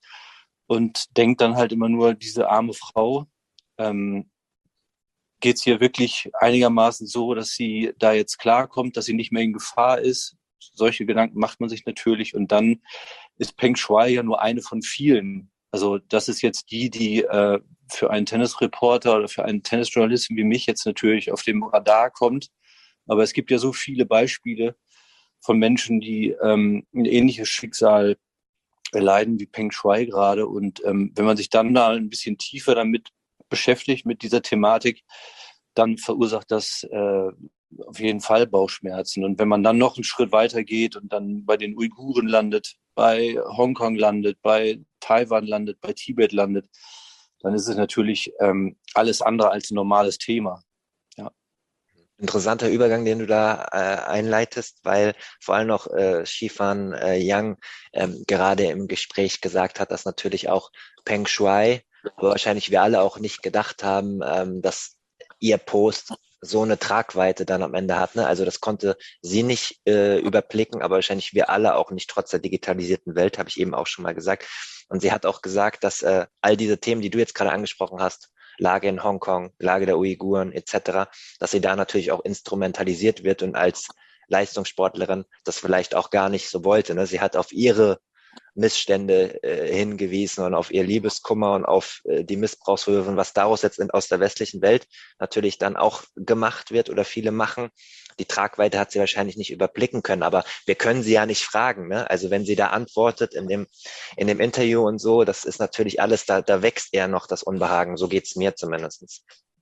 und denkt dann halt immer nur, diese arme Frau, ähm, geht es hier wirklich einigermaßen so, dass sie da jetzt klarkommt, dass sie nicht mehr in Gefahr ist. Solche Gedanken macht man sich natürlich. Und dann ist Peng Shuai ja nur eine von vielen. Also das ist jetzt die, die äh, für einen Tennisreporter oder für einen Tennisjournalisten wie mich jetzt natürlich auf dem Radar kommt. Aber es gibt ja so viele Beispiele von Menschen, die ähm, ein ähnliches Schicksal erleiden wie Peng Shuai gerade. Und ähm, wenn man sich dann da ein bisschen tiefer damit beschäftigt, mit dieser Thematik, dann verursacht das äh, auf jeden Fall Bauchschmerzen. Und wenn man dann noch einen Schritt weiter geht und dann bei den Uiguren landet, bei Hongkong landet, bei Taiwan landet, bei Tibet landet, dann ist es natürlich ähm, alles andere als ein normales Thema. Ja. Interessanter Übergang, den du da äh, einleitest, weil vor allem noch äh, Shifan äh, Yang ähm, gerade im Gespräch gesagt hat, dass natürlich auch Peng Shuai, aber wahrscheinlich wir alle auch nicht gedacht haben, ähm, dass ihr Post so eine Tragweite dann am Ende hat. Ne? Also das konnte sie nicht äh, überblicken, aber wahrscheinlich wir alle auch nicht, trotz der digitalisierten Welt, habe ich eben auch schon mal gesagt. Und sie hat auch gesagt, dass äh, all diese Themen, die du jetzt gerade angesprochen hast, Lage in Hongkong, Lage der Uiguren et cetera, dass sie da natürlich auch instrumentalisiert wird und als Leistungssportlerin das vielleicht auch gar nicht so wollte. Ne? Sie hat auf ihre Missstände äh, hingewiesen und auf ihr Liebeskummer und auf äh, die Missbrauchsvorwürfe und was daraus jetzt in, aus der westlichen Welt natürlich dann auch gemacht wird oder viele machen. Die Tragweite hat sie wahrscheinlich nicht überblicken können, aber wir können sie ja nicht fragen. Ne? Also wenn sie da antwortet in dem, in dem Interview und so, das ist natürlich alles, da, da wächst eher noch das Unbehagen. So geht's mir zumindest.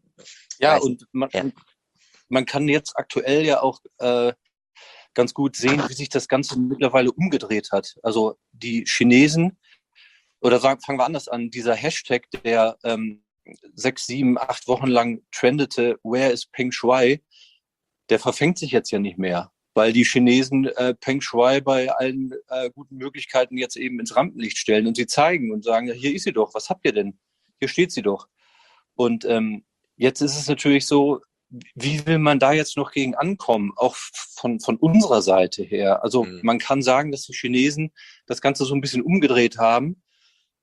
Ja, Weiß, und man, ja. man kann jetzt aktuell ja auch äh, ganz gut sehen, wie sich das Ganze mittlerweile umgedreht hat. Also die Chinesen, oder sagen, fangen wir anders an, dieser Hashtag, der ähm, sechs, sieben, acht Wochen lang trendete, Where is Peng Shuai, der verfängt sich jetzt ja nicht mehr, weil die Chinesen äh, Peng Shuai bei allen äh, guten Möglichkeiten jetzt eben ins Rampenlicht stellen und sie zeigen und sagen, ja, hier ist sie doch, was habt ihr denn? Hier steht sie doch. Und ähm, jetzt ist es natürlich so, wie will man da jetzt noch gegen ankommen, auch von, von unserer Seite her? Also Mhm. man kann sagen, dass die Chinesen das Ganze so ein bisschen umgedreht haben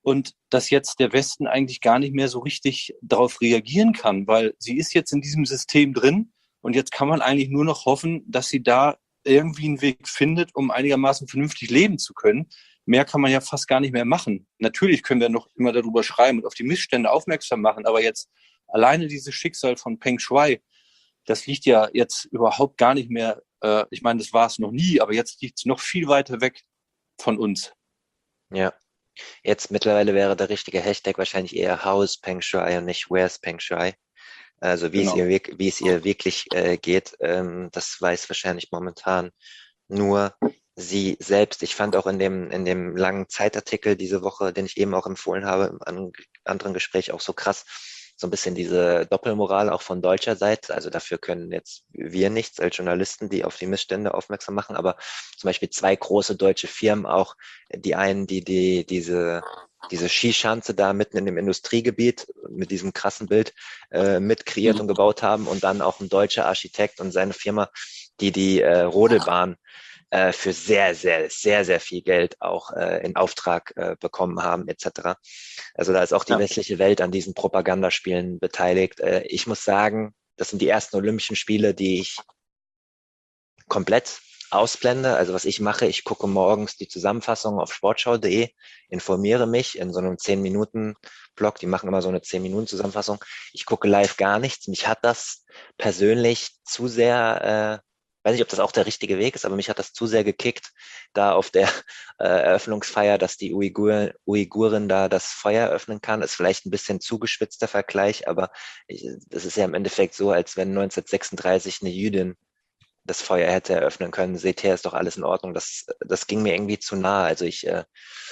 und dass jetzt der Westen eigentlich gar nicht mehr so richtig darauf reagieren kann, weil sie ist jetzt in diesem System drin und jetzt kann man eigentlich nur noch hoffen, dass sie da irgendwie einen Weg findet, um einigermaßen vernünftig leben zu können. Mehr kann man ja fast gar nicht mehr machen. Natürlich können wir noch immer darüber schreiben und auf die Missstände aufmerksam machen, aber jetzt alleine dieses Schicksal von Peng Shuai, das liegt ja jetzt überhaupt gar nicht mehr, äh, ich meine, das war es noch nie, aber jetzt liegt es noch viel weiter weg von uns. Ja. Jetzt mittlerweile wäre der richtige Hashtag wahrscheinlich eher How's Peng Shuai und nicht Where's Peng Shuai. Also wie, genau. es, ihr, wie es ihr wirklich äh, geht, ähm, das weiß wahrscheinlich momentan nur sie selbst. Ich fand auch in dem, in dem langen Zeitartikel diese Woche, den ich eben auch empfohlen habe, im an, anderen Gespräch auch so krass, so ein bisschen diese Doppelmoral auch von deutscher Seite. Also dafür können jetzt wir nichts als Journalisten, die auf die Missstände aufmerksam machen, aber zum Beispiel zwei große deutsche Firmen auch, die einen, die, die diese diese Skischanze da mitten in dem Industriegebiet mit diesem krassen Bild äh, mit kreiert und gebaut haben und dann auch ein deutscher Architekt und seine Firma, die die äh, Rodelbahn äh, für sehr, sehr, sehr, sehr viel Geld auch äh, in Auftrag äh, bekommen haben et cetera. Also da ist auch die ja. westliche Welt an diesen Propagandaspielen beteiligt. Äh, ich muss sagen, das sind die ersten Olympischen Spiele, die ich komplett ausblende. Also was ich mache, ich gucke morgens die Zusammenfassung auf sportschau punkt de, informiere mich in so einem zehn Minuten Blog, die machen immer so eine zehn Minuten Zusammenfassung. Ich gucke live gar nichts. Mich hat das persönlich zu sehr, äh, weiß nicht, ob das auch der richtige Weg ist, aber mich hat das zu sehr gekickt, da auf der äh, Eröffnungsfeier, dass die Uigur, Uigurin da das Feuer öffnen kann. Ist vielleicht ein bisschen zugeschwitzter Vergleich, aber ich, das ist ja im Endeffekt so, als wenn neunzehnhundertsechsunddreißig eine Jüdin das Feuer hätte eröffnen können. Seht her, ist doch alles in Ordnung. Das, das ging mir irgendwie zu nah. Also ich äh,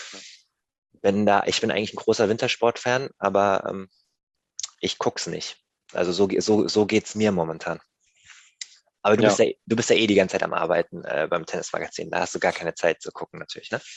bin da, ich bin eigentlich ein großer Wintersport-Fan, aber ähm, ich guck's nicht. Also so, so, so geht's mir momentan. Aber du, ja. bist ja, du bist ja eh die ganze Zeit am Arbeiten äh, beim Tennismagazin. Da hast du gar keine Zeit zu gucken natürlich, ne?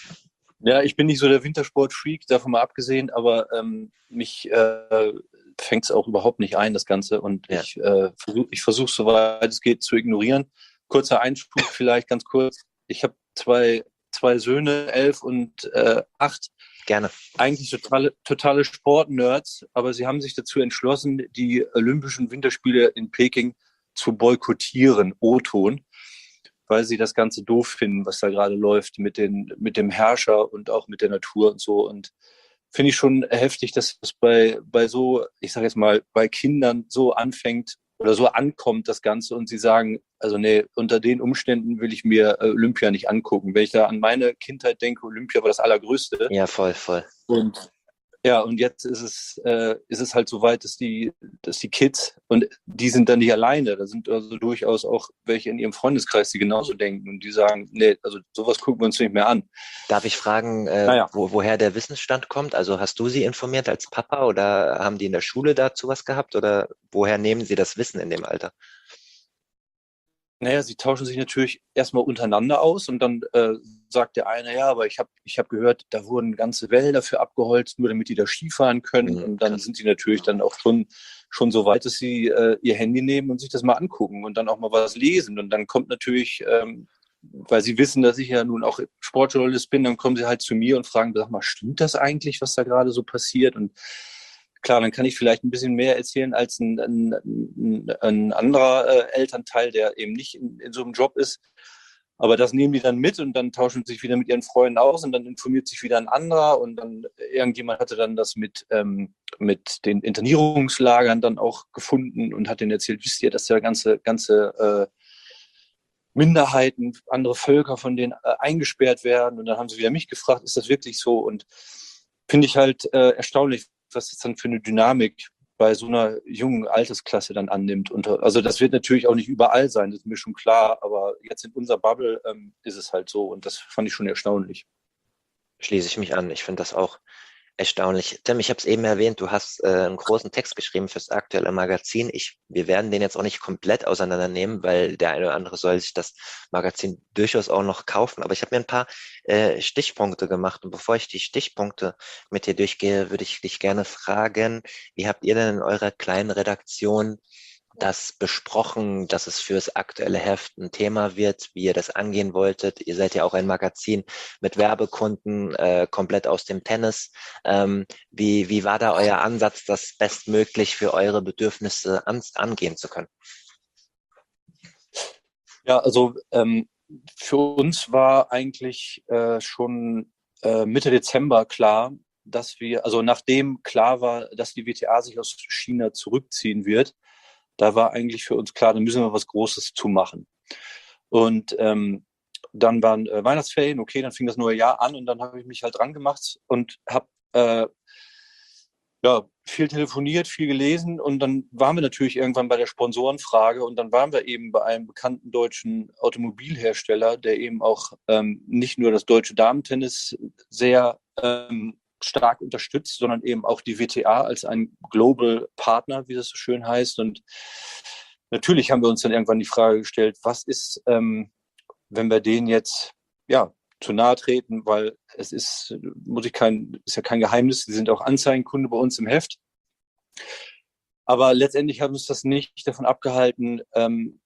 Ja, ich bin nicht so der Wintersport-Freak, davon mal abgesehen, aber ähm, mich äh, fängt es auch überhaupt nicht ein, das Ganze. Und ja. ich äh, versuche ich versuche, soweit es geht, zu ignorieren. Kurzer Einspruch vielleicht, ganz kurz. Ich habe zwei, zwei Söhne, elf und äh, acht. Gerne. Eigentlich totale, totale Sportnerds, aber sie haben sich dazu entschlossen, die Olympischen Winterspiele in Peking zu boykottieren, O-Ton, weil sie das Ganze doof finden, was da gerade läuft mit, den, mit dem Herrscher und auch mit der Natur und so. Und finde ich schon heftig, dass es bei, bei so, ich sage jetzt mal, bei Kindern so anfängt oder so ankommt, das Ganze, und sie sagen, also nee, unter den Umständen will ich mir äh, Olympia nicht angucken. Wenn ich da an meine Kindheit denke, Olympia war das Allergrößte. Ja, voll, voll. Und ja, und jetzt ist es, äh, ist es halt so weit, dass die, dass die Kids, und die sind dann nicht alleine, da sind also durchaus auch welche in ihrem Freundeskreis, die genauso denken und die sagen, nee, also sowas gucken wir uns nicht mehr an. Darf ich fragen, äh, naja. wo, woher der Wissensstand kommt? Also hast du sie informiert als Papa oder haben die in der Schule dazu was gehabt oder woher nehmen sie das Wissen in dem Alter? Naja, sie tauschen sich natürlich erstmal untereinander aus und dann äh, sagt der eine, ja, aber ich habe ich hab gehört, da wurden ganze Wälder für abgeholzt, nur damit die da Skifahren können. Mhm, und dann krass. Sind sie natürlich dann auch schon, schon so weit, dass sie äh, ihr Handy nehmen und sich das mal angucken und dann auch mal was lesen. Und dann kommt natürlich, ähm, weil sie wissen, dass ich ja nun auch Sportjournalist bin, dann kommen sie halt zu mir und fragen, sag mal, stimmt das eigentlich, was da gerade so passiert? Und klar, dann kann ich vielleicht ein bisschen mehr erzählen als ein, ein, ein anderer äh, Elternteil, der eben nicht in, in so einem Job ist. Aber das nehmen die dann mit und dann tauschen sich wieder mit ihren Freunden aus und dann informiert sich wieder ein anderer und dann irgendjemand hatte dann das mit, ähm, mit den Internierungslagern dann auch gefunden und hat denen erzählt, wisst ihr, dass da ganze, ganze äh, Minderheiten, andere Völker von denen äh, eingesperrt werden. Und dann haben sie wieder mich gefragt, ist das wirklich so? Und finde ich halt äh, erstaunlich, was das dann für eine Dynamik bei so einer jungen Altersklasse dann annimmt. Und, also das wird natürlich auch nicht überall sein, das ist mir schon klar, aber jetzt in unserer Bubble ähm, ist es halt so und das fand ich schon erstaunlich. Schließe ich mich an, ich finde das auch erstaunlich. Tim, ich habe es eben erwähnt, du hast äh, einen großen Text geschrieben fürs aktuelle Magazin. Ich, wir werden den jetzt auch nicht komplett auseinandernehmen, weil der eine oder andere soll sich das Magazin durchaus auch noch kaufen. Aber ich habe mir ein paar äh, Stichpunkte gemacht. Und bevor ich die Stichpunkte mit dir durchgehe, würde ich dich gerne fragen, wie habt ihr denn in eurer kleinen Redaktion das besprochen, dass es fürs aktuelle Heft ein Thema wird, wie ihr das angehen wolltet? Ihr seid ja auch ein Magazin mit Werbekunden, äh, komplett aus dem Tennis. Ähm, wie, wie war da euer Ansatz, das bestmöglich für eure Bedürfnisse an, angehen zu können? Ja, also ähm, für uns war eigentlich äh, schon äh, Mitte Dezember klar, dass wir, also nachdem klar war, dass die W T A sich aus China zurückziehen wird, da war eigentlich für uns klar, da müssen wir was Großes zu machen. Und ähm, dann waren äh, Weihnachtsferien, okay, dann fing das neue Jahr an und dann habe ich mich halt dran gemacht und habe äh, ja, viel telefoniert, viel gelesen und dann waren wir natürlich irgendwann bei der Sponsorenfrage und dann waren wir eben bei einem bekannten deutschen Automobilhersteller, der eben auch ähm, nicht nur das deutsche Damentennis sehr ähm, stark unterstützt, sondern eben auch die W T A als ein Global Partner, wie das so schön heißt. Und natürlich haben wir uns dann irgendwann die Frage gestellt, was ist, ähm, wenn wir den jetzt, ja, zu nahe treten, weil es ist, muss ich kein, ist ja kein Geheimnis, sie sind auch Anzeigenkunde bei uns im Heft. Aber letztendlich hat uns das nicht davon abgehalten, ähm,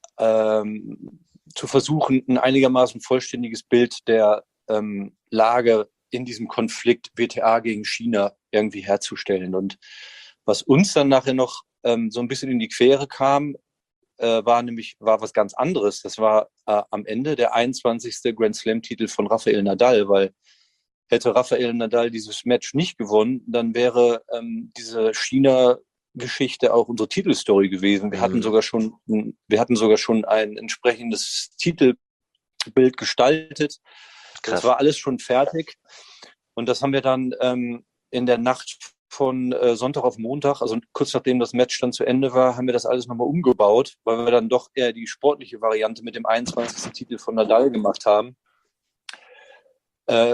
ähm, zu versuchen, ein einigermaßen vollständiges Bild der ähm, Lage in diesem Konflikt W T A gegen China irgendwie herzustellen. Und was uns dann nachher noch ähm, so ein bisschen in die Quere kam, äh, war nämlich war was ganz anderes. Das war äh, am Ende der einundzwanzigste Grand Slam-Titel von Rafael Nadal, weil hätte Rafael Nadal dieses Match nicht gewonnen, dann wäre ähm, diese China-Geschichte auch unsere Titelstory gewesen. Wir Mhm. hatten sogar schon, wir hatten sogar schon ein entsprechendes Titelbild gestaltet. Krass. Das war alles schon fertig. Und das haben wir dann ähm, in der Nacht von äh, Sonntag auf Montag, also kurz nachdem das Match dann zu Ende war, haben wir das alles nochmal umgebaut, weil wir dann doch eher die sportliche Variante mit dem einundzwanzigsten Titel von Nadal gemacht haben. Äh,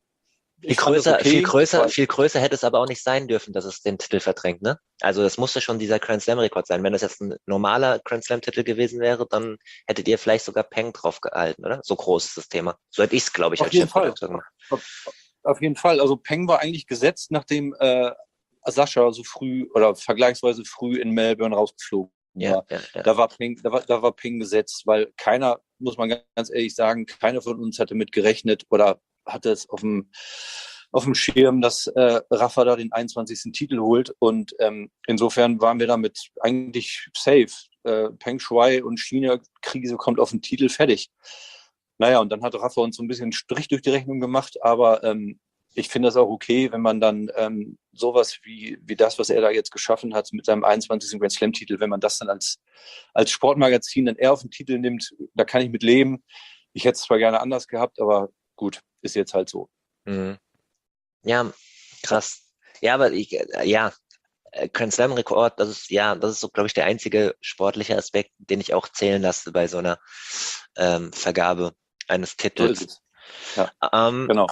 Viel größer, okay, viel größer, viel größer hätte es aber auch nicht sein dürfen, dass es den Titel verdrängt, ne? Also das musste schon dieser Grand Slam-Rekord sein. Wenn das jetzt ein normaler Grand Slam-Titel gewesen wäre, dann hättet ihr vielleicht sogar Peng drauf gehalten, oder? So groß ist das Thema. So hätte ich es, glaube ich, auf als jeden Chefredakteur Fall. gemacht. Auf, auf jeden Fall. Also Peng war eigentlich gesetzt, nachdem äh, Sascha so früh oder vergleichsweise früh in Melbourne rausgeflogen Ja, war. ja, ja. Da war Peng, da war, da war Peng gesetzt, weil keiner, muss man ganz ehrlich sagen, keiner von uns hatte mit gerechnet oder hatte es auf dem auf dem Schirm, dass äh, Rafa da den einundzwanzigsten Titel holt. Und ähm, insofern waren wir damit eigentlich safe. Äh, Peng Shuai und China-Krise kommt auf den Titel, fertig. Naja, und dann hat Rafa uns so ein bisschen Strich durch die Rechnung gemacht, aber ähm, ich finde das auch okay, wenn man dann ähm, sowas wie, wie das, was er da jetzt geschaffen hat mit seinem einundzwanzigsten Grand Slam-Titel, wenn man das dann als, als Sportmagazin dann eher auf den Titel nimmt, da kann ich mit leben. Ich hätte es zwar gerne anders gehabt, aber gut, ist jetzt halt so. Mhm. Ja, krass. Ja, aber ich, äh, ja, äh, Grand Slam Rekord, das ist, ja, das ist so, glaube ich, der einzige sportliche Aspekt, den ich auch zählen lasse bei so einer ähm, Vergabe eines So Titels. ist es. Ja, Ähm, genau.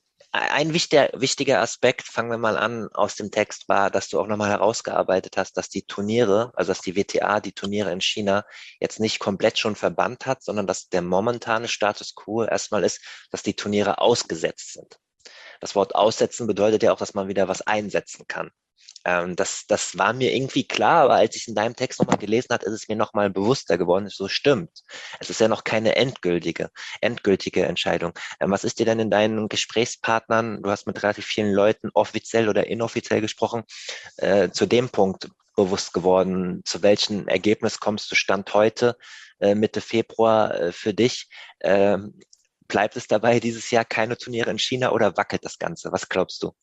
Ein wichtiger, wichtiger Aspekt, fangen wir mal an, aus dem Text war, dass du auch nochmal herausgearbeitet hast, dass die Turniere, also dass die W T A die Turniere in China jetzt nicht komplett schon verbannt hat, sondern dass der momentane Status quo erstmal ist, dass die Turniere ausgesetzt sind. Das Wort aussetzen bedeutet ja auch, dass man wieder was einsetzen kann. Ähm, das, das war mir irgendwie klar, aber als ich in deinem Text nochmal gelesen habe, ist es mir nochmal bewusster geworden. So stimmt. Es ist ja noch keine endgültige, endgültige Entscheidung. Ähm, was ist dir denn in deinen Gesprächspartnern, du hast mit relativ vielen Leuten offiziell oder inoffiziell gesprochen, äh, zu dem Punkt bewusst geworden? Zu welchem Ergebnis kommst du Stand heute, äh, Mitte Februar äh, für dich? Ähm, bleibt es dabei dieses Jahr keine Turniere in China oder wackelt das Ganze? Was glaubst du?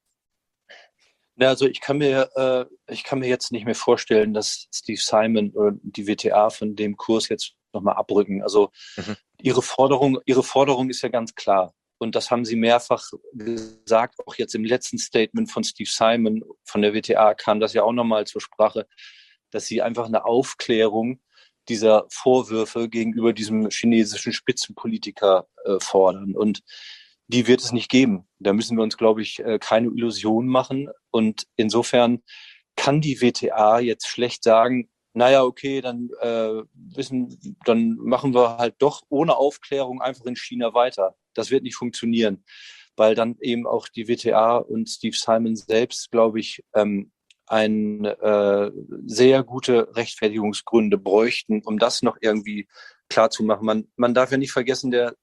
Ja, also ich kann mir, äh, ich kann mir jetzt nicht mehr vorstellen, dass Steve Simon oder die W T A von dem Kurs jetzt nochmal abrücken. Also Mhm. ihre Forderung, ihre Forderung ist ja ganz klar. Und das haben sie mehrfach gesagt, auch jetzt im letzten Statement von Steve Simon von der W T A kam das ja auch nochmal zur Sprache, dass sie einfach eine Aufklärung dieser Vorwürfe gegenüber diesem chinesischen Spitzenpolitiker äh, fordern. Und die wird es nicht geben. Da müssen wir uns, glaube ich, keine Illusionen machen. Und insofern kann die W T A jetzt schlecht sagen, naja, okay, dann äh, wissen, dann machen wir halt doch ohne Aufklärung einfach in China weiter. Das wird nicht funktionieren, weil dann eben auch die W T A und Steve Simon selbst, glaube ich, ähm, ein äh, sehr gute Rechtfertigungsgründe bräuchten, um das noch irgendwie klarzumachen. Man, man darf ja nicht vergessen, der,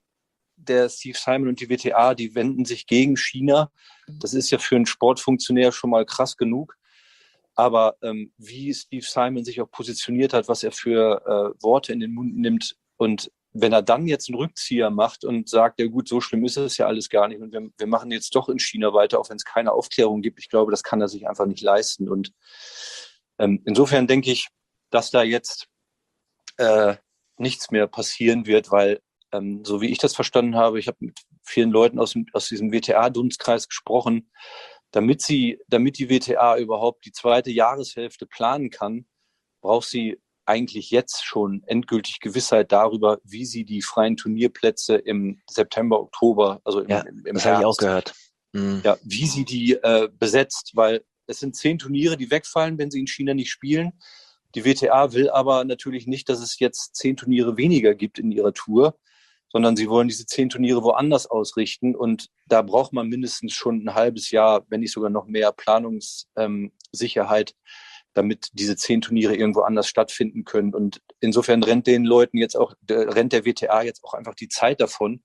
der Steve Simon und die W T A, die wenden sich gegen China. Das ist ja für einen Sportfunktionär schon mal krass genug. Aber ähm, wie Steve Simon sich auch positioniert hat, was er für äh, Worte in den Mund nimmt, und wenn er dann jetzt einen Rückzieher macht und sagt, ja gut, so schlimm ist es ja alles gar nicht und wir, wir machen jetzt doch in China weiter, auch wenn es keine Aufklärung gibt, ich glaube, das kann er sich einfach nicht leisten. Und ähm, insofern denke ich, dass da jetzt äh, nichts mehr passieren wird, weil ähm, so wie ich das verstanden habe, ich habe mit vielen Leuten aus, dem, aus diesem W T A-Dunstkreis gesprochen, damit sie, damit die W T A überhaupt die zweite Jahreshälfte planen kann, braucht sie eigentlich jetzt schon endgültig Gewissheit darüber, wie sie die freien Turnierplätze im September, Oktober, also im, Ja, im, im das habe ich auch Herbst, gehört. Mhm. ja, wie sie die äh, besetzt, weil es sind zehn Turniere, die wegfallen, wenn sie in China nicht spielen. Die W T A will aber natürlich nicht, dass es jetzt zehn Turniere weniger gibt in ihrer Tour, sondern sie wollen diese zehn Turniere woanders ausrichten. Und da braucht man mindestens schon ein halbes Jahr, wenn nicht sogar noch mehr Planungssicherheit, ähm, damit diese zehn Turniere irgendwo anders stattfinden können. Und insofern rennt den Leuten jetzt auch, der, rennt der W T A jetzt auch einfach die Zeit davon.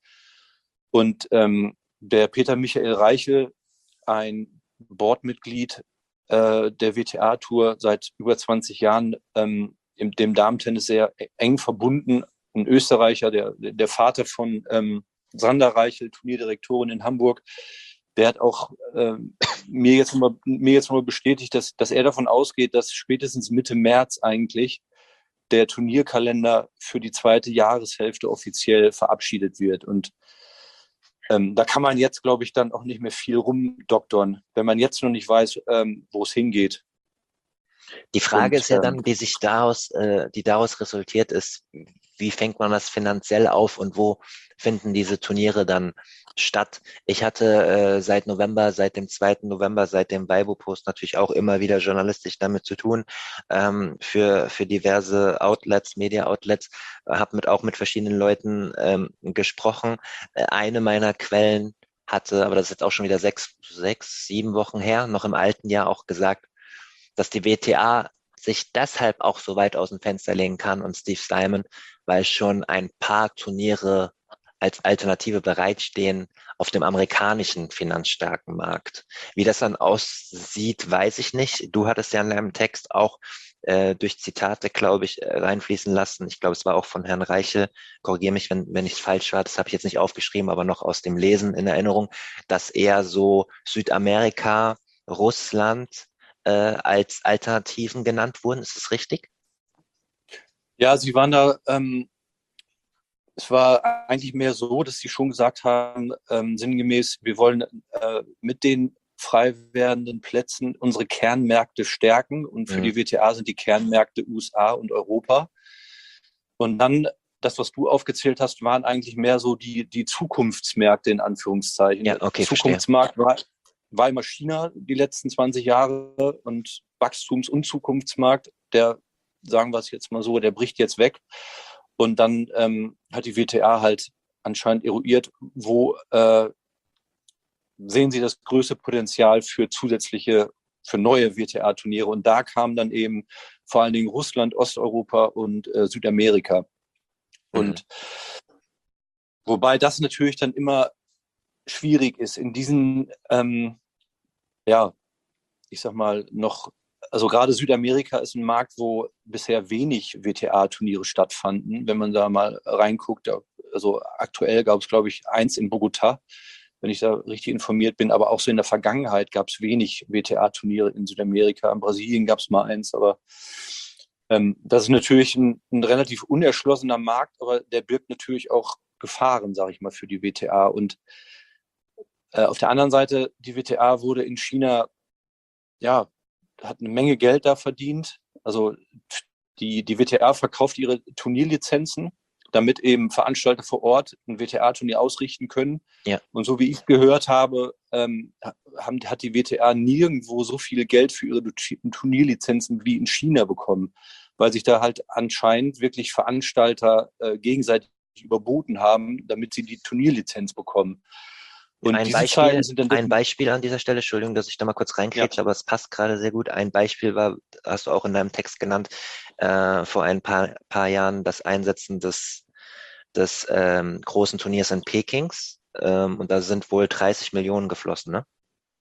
Und ähm, der Peter Michael Reichel, ein Boardmitglied äh, der W T A-Tour seit über zwanzig Jahren, ähm, im dem Damentennis sehr eng verbunden, ein Österreicher, der, der Vater von ähm, Sandra Reichel, Turnierdirektorin in Hamburg, der hat auch ähm, mir jetzt nochmal mir jetzt nochmal bestätigt, dass, dass er davon ausgeht, dass spätestens Mitte März eigentlich der Turnierkalender für die zweite Jahreshälfte offiziell verabschiedet wird. Und ähm, da kann man jetzt, glaube ich, dann auch nicht mehr viel rumdoktern, wenn man jetzt noch nicht weiß, ähm, wo es hingeht. Die Frage Und, ist ja ähm, dann, die sich daraus, äh, die daraus resultiert ist, wie fängt man das finanziell auf und wo finden diese Turniere dann statt? Ich hatte äh, seit November, seit dem zweiten November, seit dem Weibo-Post natürlich auch immer wieder journalistisch damit zu tun, ähm, für, für diverse Outlets, Media-Outlets, äh, habe mit, auch mit verschiedenen Leuten ähm, gesprochen. Äh, eine meiner Quellen hatte, aber das ist jetzt auch schon wieder sechs, sechs, sieben Wochen her, noch im alten Jahr auch gesagt, dass die W T A sich deshalb auch so weit aus dem Fenster legen kann und Steve Simon, weil schon ein paar Turniere als Alternative bereitstehen auf dem amerikanischen finanzstarken Markt. Wie das dann aussieht, weiß ich nicht. Du hattest ja in deinem Text auch äh, durch Zitate, glaube ich, äh, reinfließen lassen. Ich glaube, es war auch von Herrn Reiche. Korrigiere mich, wenn, wenn ich falsch war. Das habe ich jetzt nicht aufgeschrieben, aber noch aus dem Lesen in Erinnerung, dass eher so Südamerika, Russland, äh, als Alternativen genannt wurden. Ist das richtig? ja, sie waren da, ähm, es war eigentlich mehr so, dass sie schon gesagt haben, ähm, sinngemäß, wir wollen äh, mit den frei werdenden Plätzen unsere Kernmärkte stärken. Und für Mhm. die W T A sind die Kernmärkte U S A und Europa. Und dann, das, was du aufgezählt hast, waren eigentlich mehr so die, die Zukunftsmärkte in Anführungszeichen. Ja, okay, Zukunftsmarkt war, war immer China die letzten zwanzig Jahre und Wachstums- und Zukunftsmarkt, der, sagen wir es jetzt mal so, der bricht jetzt weg. Und dann ähm, hat die W T A halt anscheinend eruiert, wo äh, sehen sie das größte Potenzial für zusätzliche, für neue W T A-Turniere. Und da kamen dann eben vor allen Dingen Russland, Osteuropa und äh, Südamerika. Mhm. Und wobei das natürlich dann immer schwierig ist, in diesen, ähm, ja, ich sag mal, noch, also gerade Südamerika ist ein Markt, wo bisher wenig W T A-Turniere stattfanden. Wenn man da mal reinguckt, also aktuell gab es, glaube ich, eins in Bogotá, wenn ich da richtig informiert bin, aber auch so in der Vergangenheit gab es wenig W T A-Turniere in Südamerika. In Brasilien gab es mal eins, aber ähm, das ist natürlich ein, ein relativ unerschlossener Markt, aber der birgt natürlich auch Gefahren, sage ich mal, für die W T A. Und äh, auf der anderen Seite, die W T A wurde in China, ja, hat eine Menge Geld da verdient. Also die, die W T A verkauft ihre Turnierlizenzen, damit eben Veranstalter vor Ort ein W T A-Turnier ausrichten können. Ja. Und so wie ich gehört habe, ähm, haben, hat die W T A nirgendwo so viel Geld für ihre Turnierlizenzen wie in China bekommen, weil sich da halt anscheinend wirklich Veranstalter äh, gegenseitig überboten haben, damit sie die Turnierlizenz bekommen. Und ein diese Beispiel, Zahlen sind dann ein Beispiel an dieser Stelle, Entschuldigung, dass ich da mal kurz reinkrätsche, Ja. aber es passt gerade sehr gut. Ein Beispiel war, hast du auch in deinem Text genannt, äh, vor ein paar, paar Jahren das Einsetzen des, des ähm, großen Turniers in Pekings. Ähm, und da sind wohl dreißig Millionen geflossen, ne?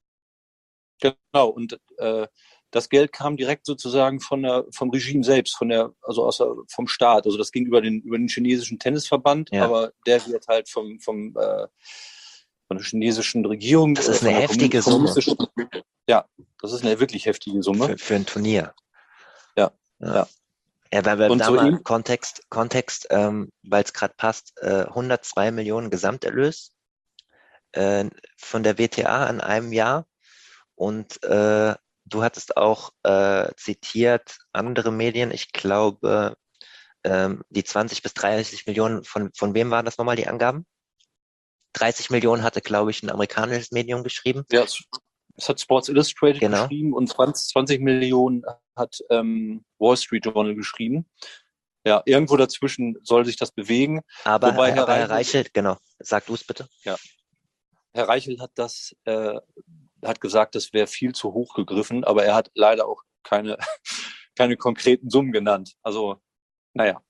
Genau, und äh, das Geld kam direkt sozusagen von der, vom Regime selbst, von der, also aus der, vom Staat. Also das ging über den, über den chinesischen Tennisverband, Ja. aber der wird halt vom, vom, äh, von der chinesischen Regierung. Das äh, ist von eine der heftige Kommun- Summe Ja, das ist eine wirklich heftige Summe. für, für ein Turnier. Ja, Ja. ja. Ja, weil wir Und da so mal ähn- Kontext, Kontext, ähm, weil es gerade passt, äh, hundertzwei Millionen Gesamterlös äh, von der W T A in einem Jahr. Und äh, du hattest auch äh, zitiert andere Medien, ich glaube, ähm, die zwanzig bis dreißig Millionen, von, von wem waren das nochmal die Angaben? dreißig Millionen hatte, glaube ich, ein amerikanisches Medium geschrieben. Ja, es, es hat Sports Illustrated Genau. geschrieben und zwanzig, zwanzig Millionen hat ähm, Wall Street Journal geschrieben. Ja, irgendwo dazwischen soll sich das bewegen. Aber, Wobei Herr aber Herr Reichel, Reichelt, genau, sag du es bitte. ja, Herr Reichel hat das, äh, hat gesagt, das wäre viel zu hoch gegriffen, aber er hat leider auch keine, keine konkreten Summen genannt. Also, naja,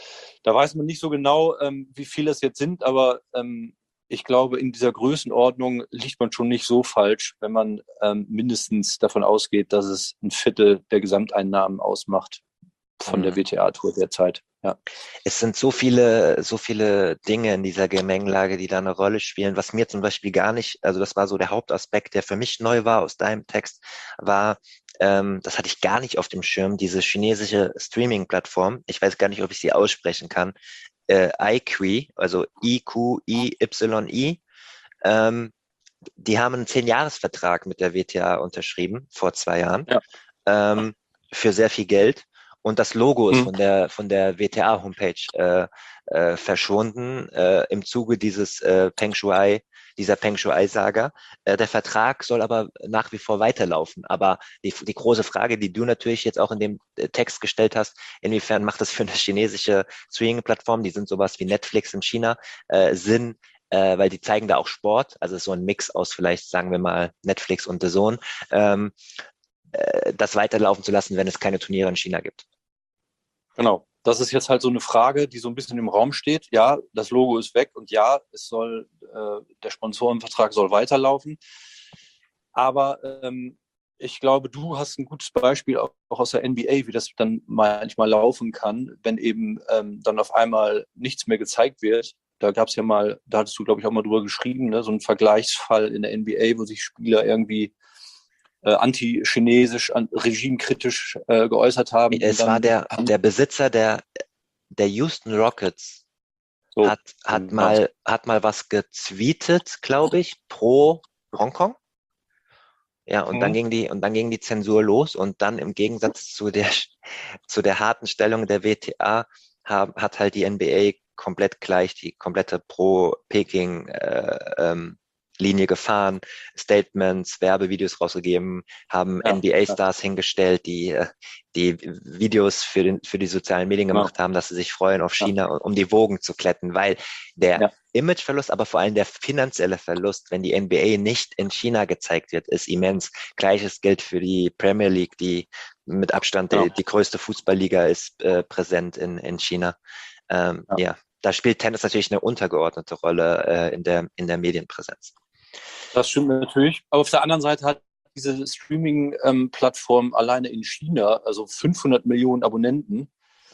da weiß man nicht so genau, ähm, wie viel das jetzt sind, aber ähm, ich glaube, in dieser Größenordnung liegt man schon nicht so falsch, wenn man ähm, mindestens davon ausgeht, dass es ein Viertel der Gesamteinnahmen ausmacht von der Mhm. W T A-Tour derzeit. Ja. Es sind so viele, so viele Dinge in dieser Gemengelage, die da eine Rolle spielen. Was mir zum Beispiel gar nicht, also das war so der Hauptaspekt, der für mich neu war aus deinem Text, war, ähm, das hatte ich gar nicht auf dem Schirm, diese chinesische Streaming-Plattform. Ich weiß gar nicht, ob ich sie aussprechen kann. Äh, iQIYI, also I Q I Y I. Ähm, die haben einen Zehn-Jahres-Vertrag mit der W T A unterschrieben, vor zwei Jahren, Ja. ähm, für sehr viel Geld. Und das Logo ist Hm. von der von der W T A-Homepage äh, äh, verschwunden äh, im Zuge dieses äh, Peng Shuai, dieser Peng Shuai-Saga. Äh, der Vertrag soll aber nach wie vor weiterlaufen. Aber die, die große Frage, die du natürlich jetzt auch in dem äh, Text gestellt hast, inwiefern macht das für eine chinesische Streaming-Plattform, die sind sowas wie Netflix in China, äh, Sinn, äh, weil die zeigen da auch Sport, also so ein Mix aus vielleicht, sagen wir mal, Netflix und The Zone, ähm, äh, das weiterlaufen zu lassen, wenn es keine Turniere in China gibt. Genau. Das ist jetzt halt so eine Frage, die so ein bisschen im Raum steht. Ja, das Logo ist weg und ja, es soll, äh, der Sponsorenvertrag soll weiterlaufen. Aber ähm, ich glaube, du hast ein gutes Beispiel auch aus der N B A, wie das dann manchmal laufen kann, wenn eben ähm, dann auf einmal nichts mehr gezeigt wird. Da gab es ja mal, da hattest du, glaube ich, auch mal drüber geschrieben, ne, so ein Vergleichsfall in der N B A, wo sich Spieler irgendwie äh, anti-chinesisch, an, regimekritisch äh, geäußert haben. Es dann, war der, der Besitzer der, der Houston Rockets, so, hat, hat, genau. mal, hat mal was getweetet, glaube ich, pro Hongkong. Ja, und Mhm. dann ging die, und dann ging die Zensur los und dann im Gegensatz zu der, zu der harten Stellung der W T A haben, hat halt die N B A komplett gleich die komplette Pro-Peking äh, ähm, Linie gefahren, Statements, Werbevideos rausgegeben, haben Ja, N B A-Stars ja. hingestellt, die die Videos für, den, für die sozialen Medien gemacht ja. haben, dass sie sich freuen auf China, ja. um die Wogen zu kletten, weil der ja. Imageverlust, aber vor allem der finanzielle Verlust, wenn die N B A nicht in China gezeigt wird, ist immens. Gleiches gilt für die Premier League, die mit Abstand ja. die, die größte Fußballliga ist, äh, präsent in, in China. Ähm, ja. ja, da spielt Tennis natürlich eine untergeordnete Rolle äh, in der, in der Medienpräsenz. Das stimmt natürlich. Aber auf der anderen Seite hat diese Streaming-Plattform ähm, alleine in China, also fünfhundert Millionen Abonnenten.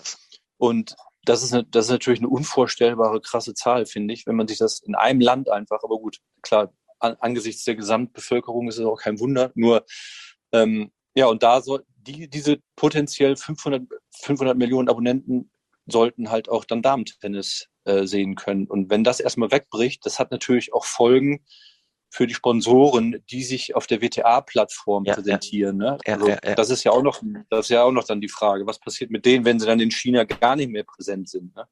Und das ist, eine, das ist natürlich eine unvorstellbare, krasse Zahl, finde ich, wenn man sich das in einem Land einfach, aber gut, klar, an, angesichts der Gesamtbevölkerung ist es auch kein Wunder. Nur, ähm, ja, und da soll die, diese potenziell fünfhundert, fünfhundert Millionen Abonnenten sollten halt auch dann Damen-Tennis äh, sehen können. Und wenn das erstmal wegbricht, das hat natürlich auch Folgen für die Sponsoren, die sich auf der W T A-Plattform ja, präsentieren. Ja. Ne? Also ja, ja, das ist ja auch noch, das ist ja auch noch dann die Frage, was passiert mit denen, wenn sie dann in China gar nicht mehr präsent sind. Ne?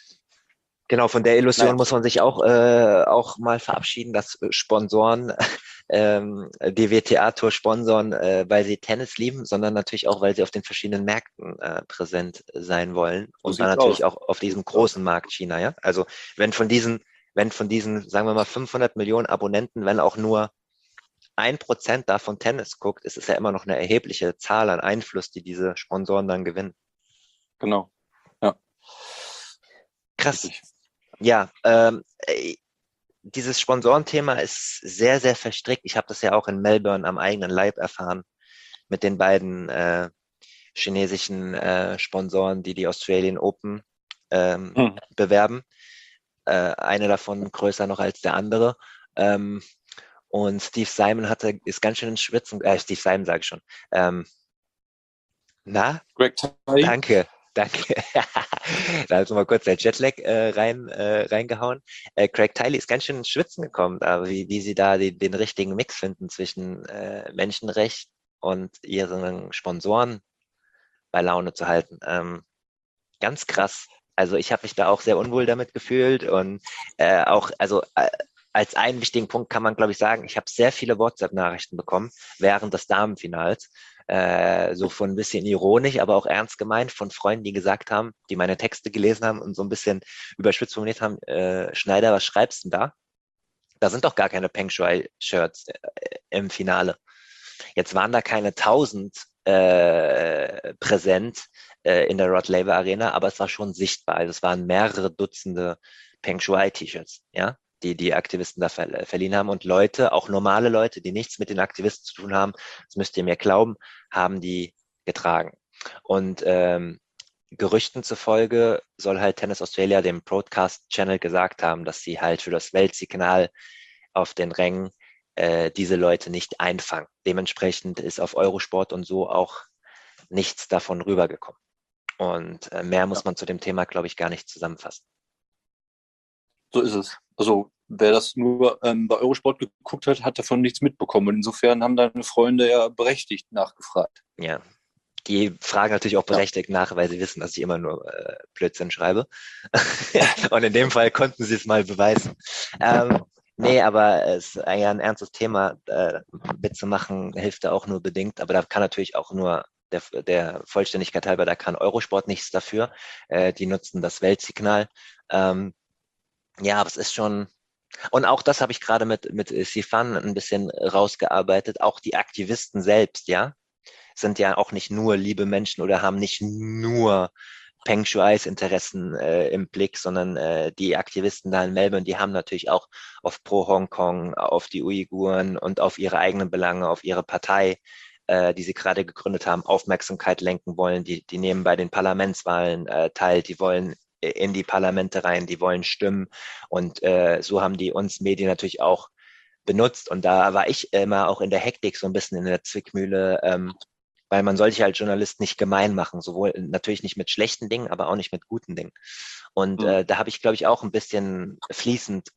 Genau, von der Illusion Nein. muss man sich auch äh, auch mal verabschieden, dass Sponsoren ähm, die W T A-Tour sponsoren, äh, weil sie Tennis lieben, sondern natürlich auch, weil sie auf den verschiedenen Märkten äh, präsent sein wollen. So und dann natürlich aus. auch auf diesem großen Markt China. Ja, also wenn von diesen wenn von diesen, sagen wir mal, fünfhundert Millionen Abonnenten, wenn auch nur ein Prozent davon Tennis guckt, ist es ja immer noch eine erhebliche Zahl an Einfluss, die diese Sponsoren dann gewinnen. Genau. Ja. Krass. Richtig. Ja, ähm, äh, dieses Sponsorenthema ist sehr, sehr verstrickt. Ich habe das ja auch in Melbourne am eigenen Leib erfahren mit den beiden äh, chinesischen äh, Sponsoren, die die Australian Open ähm, Mhm. bewerben. Äh, eine davon größer noch als der andere. Ähm, und Steve Simon hatte, ist ganz schön in Schwitzen, äh, Steve Simon sage ich schon. Ähm, na, Greg Tiley. danke, danke. Da hat mal kurz der Jetlag äh, rein, äh, reingehauen. Äh, Craig Tiley ist ganz schön ins Schwitzen gekommen, aber wie, wie sie da die, den richtigen Mix finden zwischen äh, Menschenrecht und ihren Sponsoren bei Laune zu halten. Ähm, ganz krass. Also ich habe mich da auch sehr unwohl damit gefühlt und äh, auch, also äh, als einen wichtigen Punkt kann man, glaube ich, sagen, ich habe sehr viele WhatsApp-Nachrichten bekommen während des Damenfinals, äh, so von ein bisschen ironisch, aber auch ernst gemeint von Freunden, die gesagt haben, die meine Texte gelesen haben und so ein bisschen überspitzt formuliert haben, äh, Schneider, was schreibst du denn da? Da sind doch gar keine Peng Shuai-Shirts äh, im Finale. Jetzt waren da keine tausend äh, präsent äh, in der Rod Laver Arena, aber es war schon sichtbar. Also es waren mehrere Dutzende Peng Shuai-T-Shirts, ja, die die Aktivisten da ver verliehen haben. Und Leute, auch normale Leute, die nichts mit den Aktivisten zu tun haben, das müsst ihr mir glauben, haben die getragen. Und ähm, Gerüchten zufolge soll halt Tennis Australia dem Broadcast Channel gesagt haben, dass sie halt für das Weltsignal auf den Rängen äh, diese Leute nicht einfangen. Dementsprechend ist auf Eurosport und so auch nichts davon rübergekommen. Und äh, mehr muss Ja. man zu dem Thema, glaube ich, gar nicht zusammenfassen. So ist es. Also wer das nur ähm, bei Eurosport geguckt hat, hat davon nichts mitbekommen. Und insofern haben deine Freunde ja berechtigt nachgefragt. Ja, die fragen natürlich auch Ja. berechtigt nach, weil sie wissen, dass ich immer nur äh, Blödsinn schreibe. Und in dem Fall konnten sie es mal beweisen. Ähm, nee, aber es ist eigentlich ein ernstes Thema. Äh, mitzumachen hilft da auch nur bedingt, aber da kann natürlich auch nur der, der Vollständigkeit halber, da kann Eurosport nichts dafür. Äh, die nutzen das Weltsignal. Ähm, ja, aber es ist schon, und auch das habe ich gerade mit, mit Sifan ein bisschen rausgearbeitet, auch die Aktivisten selbst, ja, sind ja auch nicht nur liebe Menschen oder haben nicht nur Peng Shuais Interessen äh, im Blick, sondern äh, die Aktivisten da in Melbourne, die haben natürlich auch auf Pro Hongkong, auf die Uiguren und auf ihre eigenen Belange, auf ihre Partei, äh, die sie gerade gegründet haben, Aufmerksamkeit lenken wollen. Die, die nehmen bei den Parlamentswahlen äh, teil, die wollen in die Parlamente rein, die wollen stimmen. Und äh, so haben die uns Medien natürlich auch benutzt. Und da war ich immer auch in der Hektik so ein bisschen in der Zwickmühle, ähm, weil man soll sich als Journalist nicht gemein machen, sowohl natürlich nicht mit schlechten Dingen, aber auch nicht mit guten Dingen. Und Mhm. äh, da habe ich, glaube ich, auch ein bisschen fließend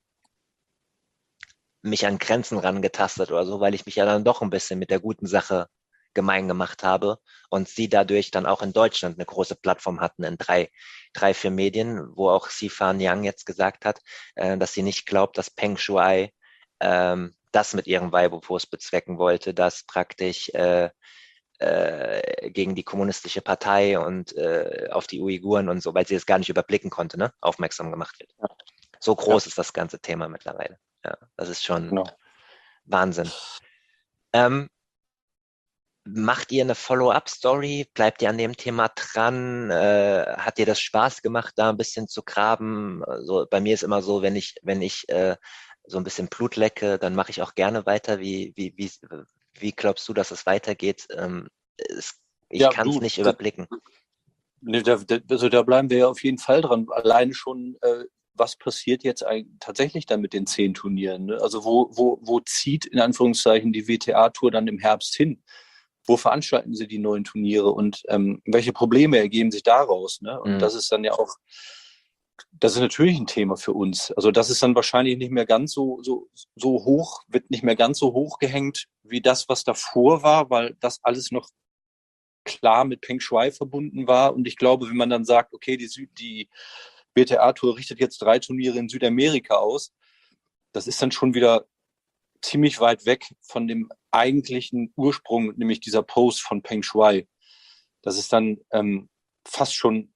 mich an Grenzen rangetastet oder so, weil ich mich ja dann doch ein bisschen mit der guten Sache gemein gemacht habe und sie dadurch dann auch in Deutschland eine große Plattform hatten in drei, drei, vier Medien, wo auch Sifan Yang jetzt gesagt hat, äh, dass sie nicht glaubt, dass Peng Shuai ähm, das mit ihrem Weibo-Post bezwecken wollte, dass praktisch äh, äh, gegen die kommunistische Partei und äh, auf die Uiguren und so, weil sie das gar nicht überblicken konnte, ne, aufmerksam gemacht wird. So groß Ja. ist das ganze Thema mittlerweile. Ja, das ist schon Genau. Wahnsinn. Ähm, macht ihr eine Follow-up-Story? Bleibt ihr an dem Thema dran? Äh, hat dir das Spaß gemacht, da ein bisschen zu graben? Also bei mir ist immer so, wenn ich, wenn ich äh, so ein bisschen Blut lecke, dann mache ich auch gerne weiter. Wie, wie, wie, wie glaubst du, dass es weitergeht? Ähm, es, ich Ja, kann es du, nicht da, überblicken. ne, da, da, also da bleiben wir ja auf jeden Fall dran. Alleine schon, äh, was passiert jetzt eigentlich tatsächlich dann mit den zehn Turnieren? Ne? Also wo, wo, wo zieht in Anführungszeichen die W T A-Tour dann im Herbst hin? Wo veranstalten sie die neuen Turniere und ähm, welche Probleme ergeben sich daraus? Ne? Und Mhm. das ist dann ja auch, das ist natürlich ein Thema für uns. Also das ist dann wahrscheinlich nicht mehr ganz so, so, so hoch, wird nicht mehr ganz so hoch gehängt wie das, was davor war, weil das alles noch klar mit Peng Shuai verbunden war. Und ich glaube, wenn man dann sagt, okay, die, Süd, die W T A-Tour richtet jetzt drei Turniere in Südamerika aus, das ist dann schon wieder ziemlich weit weg von dem eigentlichen Ursprung, nämlich dieser Post von Peng Shuai. Das ist dann ähm, fast schon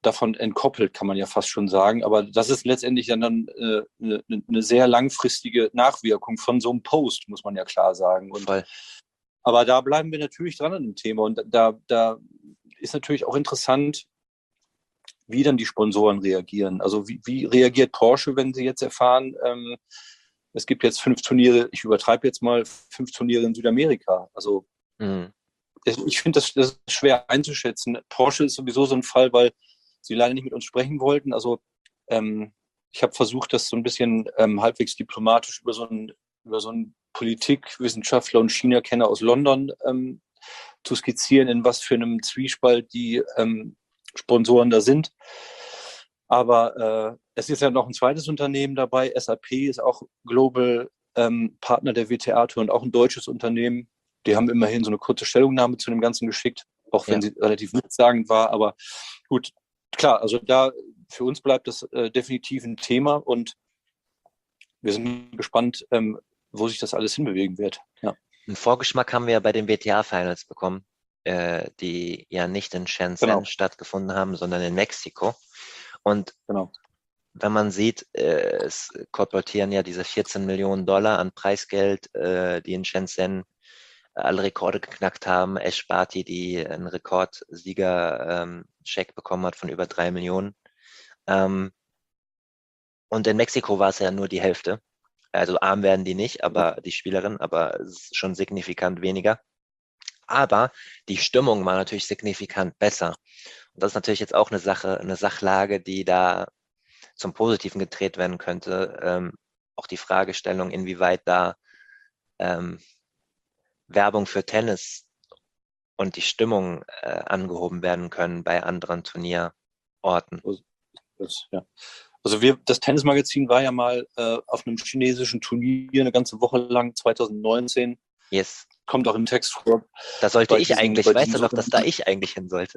davon entkoppelt, kann man ja fast schon sagen. Aber das ist letztendlich dann, dann äh, eine, eine sehr langfristige Nachwirkung von so einem Post, muss man ja klar sagen. Und, Voll. aber da bleiben wir natürlich dran an dem Thema. Und da, da ist natürlich auch interessant, wie dann die Sponsoren reagieren. Also wie, wie reagiert Porsche, wenn sie jetzt erfahren, ähm, es gibt jetzt fünf Turniere, ich übertreibe jetzt mal, fünf Turniere in Südamerika. Also Mhm. ich finde das, das ist schwer einzuschätzen. Porsche ist sowieso so ein Fall, weil sie leider nicht mit uns sprechen wollten. Also ähm, ich habe versucht, das so ein bisschen ähm, halbwegs diplomatisch über so einen, über so einen Politikwissenschaftler und China-Kenner aus London ähm, zu skizzieren, in was für einem Zwiespalt die ähm, Sponsoren da sind. Aber äh, es ist ja noch ein zweites Unternehmen dabei. S A P ist auch Global ähm, Partner der W T A-Tour und auch ein deutsches Unternehmen. Die haben immerhin so eine kurze Stellungnahme zu dem Ganzen geschickt, auch wenn Ja. sie relativ nichtssagend war. Aber gut, klar, also da für uns bleibt das äh, definitiv ein Thema und wir sind gespannt, ähm, wo sich das alles hinbewegen wird. Ja. Einen Vorgeschmack haben wir ja bei den W T A-Finals bekommen, äh, die ja nicht in Shenzhen Genau. stattgefunden haben, sondern in Mexiko. Und Genau. wenn man sieht, äh, es kolportieren ja diese vierzehn Millionen Dollar an Preisgeld, äh, die in Shenzhen alle Rekorde geknackt haben. Ash Barty, die einen Rekordsieger-Check ähm, bekommen hat von über drei Millionen. Ähm, und in Mexiko war es ja nur die Hälfte. Also arm werden die nicht, aber die Spielerin, aber es ist schon signifikant weniger. Aber die Stimmung war natürlich signifikant besser. Und das ist natürlich jetzt auch eine Sache, eine Sachlage, die da zum Positiven gedreht werden könnte. Ähm, auch die Fragestellung, inwieweit da ähm, Werbung für Tennis und die Stimmung äh, angehoben werden können bei anderen Turnierorten. Das, ja. Also wir, das Tennismagazin war ja mal äh, auf einem chinesischen Turnier eine ganze Woche lang, zwanzig neunzehn. Yes. Kommt auch im Text vor. Da sollte Bei ich diesen- eigentlich, bei weißt diesen du noch, dass da sogenannten- ich eigentlich hin sollte?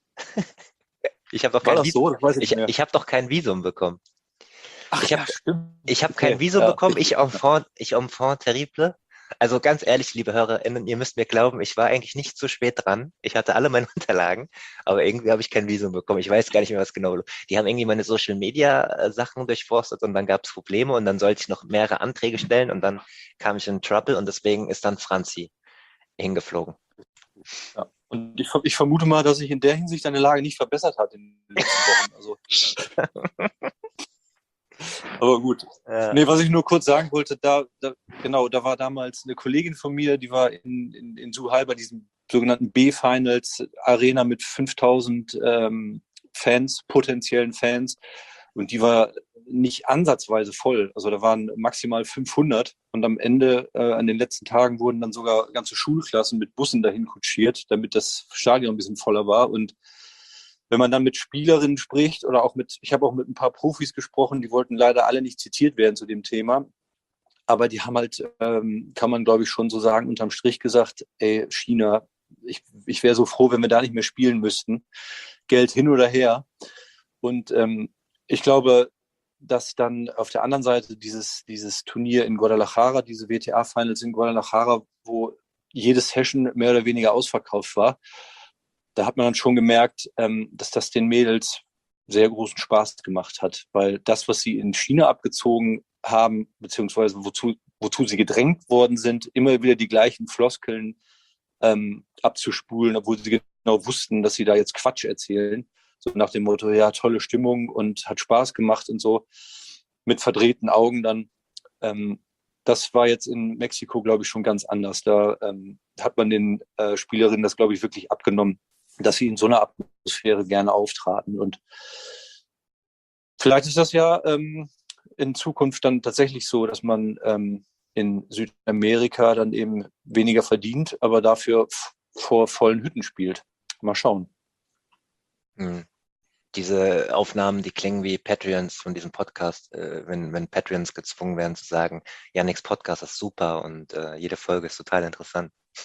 Ich habe doch War kein das Visum. so? Das weiß ich Ich, nicht mehr. ich habe doch kein Visum bekommen. Ach Ich ja, habe stimmt. ich hab Okay. kein Visum Ja. bekommen. Ich enfant, ich enfant terrible. Also ganz ehrlich, liebe HörerInnen, ihr müsst mir glauben, ich war eigentlich nicht zu spät dran. Ich hatte alle meine Unterlagen, aber irgendwie habe ich kein Visum bekommen. Ich weiß gar nicht mehr, was genau. Die haben irgendwie meine Social Media äh, Sachen durchforstet und dann gab es Probleme und dann sollte ich noch mehrere Anträge stellen und dann kam ich in Trouble und deswegen ist dann Franzi hingeflogen. Ja. Und ich, ich vermute mal, dass sich in der Hinsicht deine Lage nicht verbessert hat in den letzten Wochen. Also. Aber gut. Ja. Nee, was ich nur kurz sagen wollte, da, da genau, da war damals eine Kollegin von mir, die war in, in, in Zhuhai bei diesem sogenannten B-Finals Arena mit fünftausend ähm, Fans, potenziellen Fans. Und die war nicht ansatzweise voll. Also da waren maximal fünfhundert. Und am Ende, äh, an den letzten Tagen, wurden dann sogar ganze Schulklassen mit Bussen dahin kutschiert, damit das Stadion ein bisschen voller war. Und wenn man dann mit Spielerinnen spricht oder auch mit, ich habe auch mit ein paar Profis gesprochen, die wollten leider alle nicht zitiert werden zu dem Thema, aber die haben halt, ähm, kann man glaube ich schon so sagen, unterm Strich gesagt, ey, China, ich, ich wäre so froh, wenn wir da nicht mehr spielen müssten. Geld hin oder her. Und ähm, ich glaube, dass dann auf der anderen Seite dieses, dieses Turnier in Guadalajara, diese W T A-Finals in Guadalajara, wo jede Session mehr oder weniger ausverkauft war, da hat man dann schon gemerkt, ähm, dass das den Mädels sehr großen Spaß gemacht hat, weil das, was sie in China abgezogen haben, beziehungsweise wozu, wozu sie gedrängt worden sind, immer wieder die gleichen Floskeln ähm, abzuspulen, obwohl sie genau wussten, dass sie da jetzt Quatsch erzählen, so nach dem Motto, ja, tolle Stimmung und hat Spaß gemacht und so, mit verdrehten Augen dann. Ähm, das war jetzt in Mexiko, glaube ich, schon ganz anders. Da ähm, hat man den äh, Spielerinnen das, glaube ich, wirklich abgenommen, dass sie in so einer Atmosphäre gerne auftraten. Und vielleicht ist das ja ähm, in Zukunft dann tatsächlich so, dass man ähm, in Südamerika dann eben weniger verdient, aber dafür f- vor vollen Hütten spielt. Mal schauen. Hm. Diese Aufnahmen, die klingen wie Patreons von diesem Podcast, äh, wenn, wenn Patreons gezwungen werden zu sagen, Yannicks Podcast ist super und äh, jede Folge ist total interessant.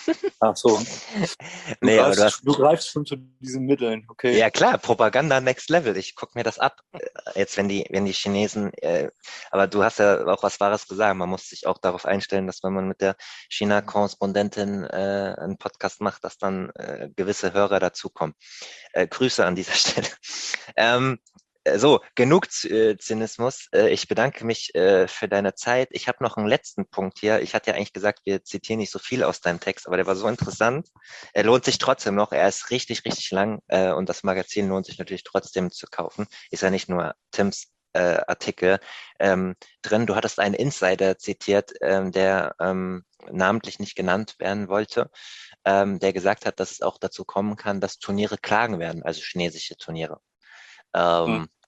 Ach so. Du, Nee, aber du greifst, hast, du greifst schon zu diesen Mitteln, okay. ja klar, Propaganda next level. Ich gucke mir das ab. Äh, Jetzt, wenn die, wenn die Chinesen, äh, aber du hast ja auch was Wahres gesagt. Man muss sich auch darauf einstellen, dass wenn man mit der China-Korrespondentin äh, einen Podcast macht, dass dann äh, gewisse Hörer dazukommen. Äh, Grüße an dieser Stelle. Ähm, äh, so, genug Z äh, Zynismus. Äh, ich bedanke mich äh, für deine Zeit. Ich habe noch einen letzten Punkt hier. Ich hatte ja eigentlich gesagt, wir zitieren nicht so viel aus deinem Text, aber der war so interessant. Er lohnt sich trotzdem noch. Er ist richtig, richtig lang äh, und das Magazin lohnt sich natürlich trotzdem zu kaufen. Ist ja nicht nur Tims äh, Artikel ähm, drin. Du hattest einen Insider zitiert, ähm, der ähm, namentlich nicht genannt werden wollte, ähm, der gesagt hat, dass es auch dazu kommen kann, dass Turniere klagen werden, also chinesische Turniere. Hm. Ähm,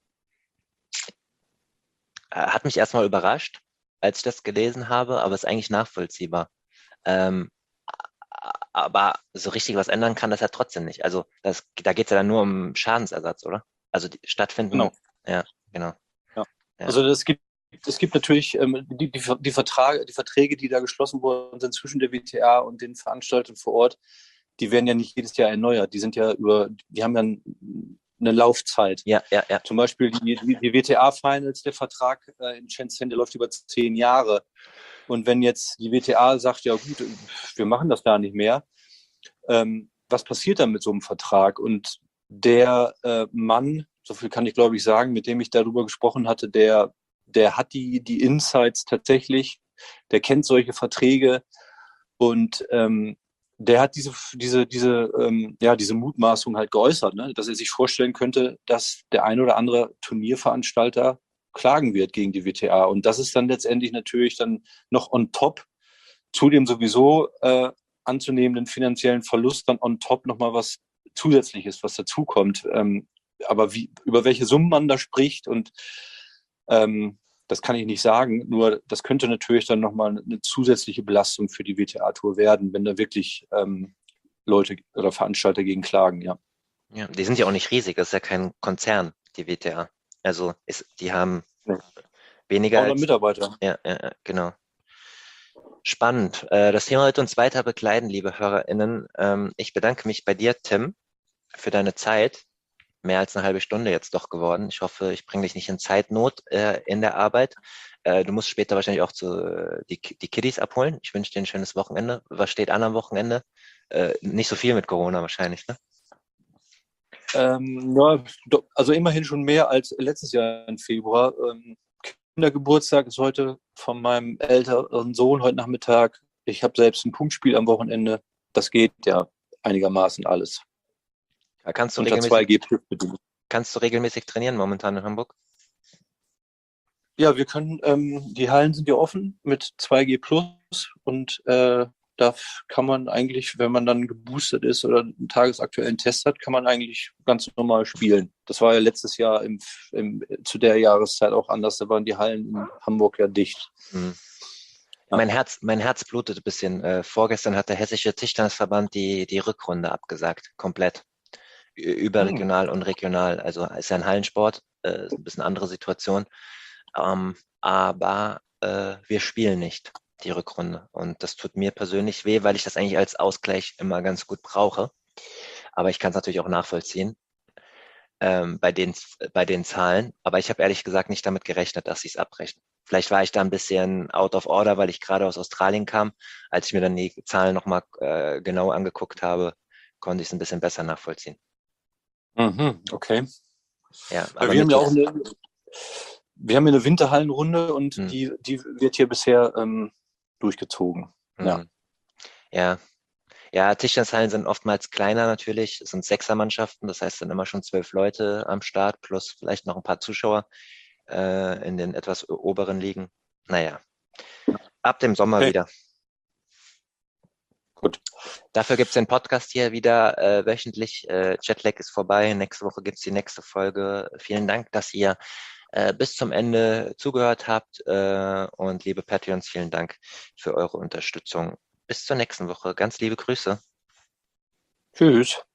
äh, Hat mich erstmal überrascht, als ich das gelesen habe, aber ist eigentlich nachvollziehbar. Ähm, a- aber so richtig was ändern kann das ja trotzdem nicht. Also das, da geht es ja dann nur um Schadensersatz, oder? Also die stattfinden, Genau. ja, genau. Ja. Ja. Also es gibt, es gibt natürlich ähm, die, die, die, Vertrage, die Verträge, die da geschlossen worden sind zwischen der W T A und den Veranstaltern vor Ort, die werden ja nicht jedes Jahr erneuert. Die sind ja über, die haben ja eine Laufzeit. Ja, ja, ja. Zum Beispiel die, die, die W T A-Finals, der Vertrag äh, in Shenzhen, der läuft über zehn Jahre. Und wenn jetzt die W T A sagt, ja gut, wir machen das gar nicht mehr, ähm, was passiert dann mit so einem Vertrag? Und der äh, Mann, so viel kann ich glaube ich sagen, mit dem ich darüber gesprochen hatte, der, der hat die, die Insights tatsächlich, der kennt solche Verträge und ähm, der hat diese, diese, diese, ähm, ja, diese Mutmaßung halt geäußert, ne? Dass er sich vorstellen könnte, dass der ein oder andere Turnierveranstalter klagen wird gegen die W T A. Und das ist dann letztendlich natürlich dann noch on top zu dem sowieso äh, anzunehmenden finanziellen Verlust dann on top nochmal was Zusätzliches, was dazukommt. Ähm, aber wie, über welche Summen man da spricht und ähm, das kann ich nicht sagen, nur das könnte natürlich dann nochmal eine zusätzliche Belastung für die W T A-Tour werden, wenn da wirklich ähm, Leute oder Veranstalter gegen klagen, ja. Ja, die sind ja auch nicht riesig, das ist ja kein Konzern, die W T A. Also ist, die haben Ja. weniger dreihundert als, Mitarbeiter. ja, ja, ja, genau. Spannend. Äh, Das Thema wird uns weiter begleiten, liebe HörerInnen. Ähm, Ich bedanke mich bei dir, Tim, für deine Zeit. Mehr als eine halbe Stunde jetzt doch geworden. Ich hoffe, ich bringe dich nicht in Zeitnot äh, in der Arbeit. Äh, du musst später wahrscheinlich auch zu, äh, die, die Kiddies abholen. Ich wünsche dir ein schönes Wochenende. Was steht an am Wochenende? Äh, nicht so viel mit Corona wahrscheinlich, ne? Ähm, ja, do- also immerhin schon mehr als letztes Jahr im Februar. Ähm, Kindergeburtstag ist heute von meinem älteren Sohn heute Nachmittag. Ich habe selbst ein Punktspiel am Wochenende. Das geht ja einigermaßen alles. Ja, Kannst du Unter regelmäßig, zwei G plus bedingt. kannst du regelmäßig trainieren momentan in Hamburg? Ja, wir können, ähm, die Hallen sind ja offen mit zwei G plus und äh, da kann man eigentlich, wenn man dann geboostert ist oder einen tagesaktuellen Test hat, kann man eigentlich ganz normal spielen. Das war ja letztes Jahr im, im, zu der Jahreszeit auch anders. Da waren die Hallen in Hamburg ja dicht. Hm. Ja. Mein Herz, mein Herz blutet ein bisschen. Äh, vorgestern hat der Hessische Tischtennisverband die, die Rückrunde abgesagt. Komplett. Ü- Hm. Überregional und regional. Also ist ja ein Hallensport, äh, ist ein bisschen andere Situation. Ähm, aber äh, wir spielen nicht die Rückrunde. Und das tut mir persönlich weh, weil ich das eigentlich als Ausgleich immer ganz gut brauche. Aber ich kann es natürlich auch nachvollziehen ähm, bei den, bei den Zahlen. Aber ich habe ehrlich gesagt nicht damit gerechnet, dass sie es abbrechen. Vielleicht war ich da ein bisschen out of order, weil ich gerade aus Australien kam. Als ich mir dann die Zahlen nochmal äh, genau angeguckt habe, konnte ich es ein bisschen besser nachvollziehen. Mhm, okay. Ja, Ja, aber wir mir haben ja auch tut's. eine, wir haben ja eine Winterhallenrunde und Hm, die, die wird hier bisher ähm, durchgezogen. Ja. hm, ja, ja, Tischtennishallen sind oftmals kleiner natürlich. Es sind Sechsermannschaften, das heißt, es sind immer schon zwölf Leute am Start plus vielleicht noch ein paar Zuschauer äh, in den etwas oberen Ligen. Naja, ab dem Sommer Okay, wieder. gut. Dafür gibt's den Podcast hier wieder äh, wöchentlich. Äh, Jetlag ist vorbei. Nächste Woche gibt's die nächste Folge. Vielen Dank, dass ihr äh, bis zum Ende zugehört habt. Äh, und liebe Patreons, vielen Dank für eure Unterstützung. Bis zur nächsten Woche. Ganz liebe Grüße. Tschüss.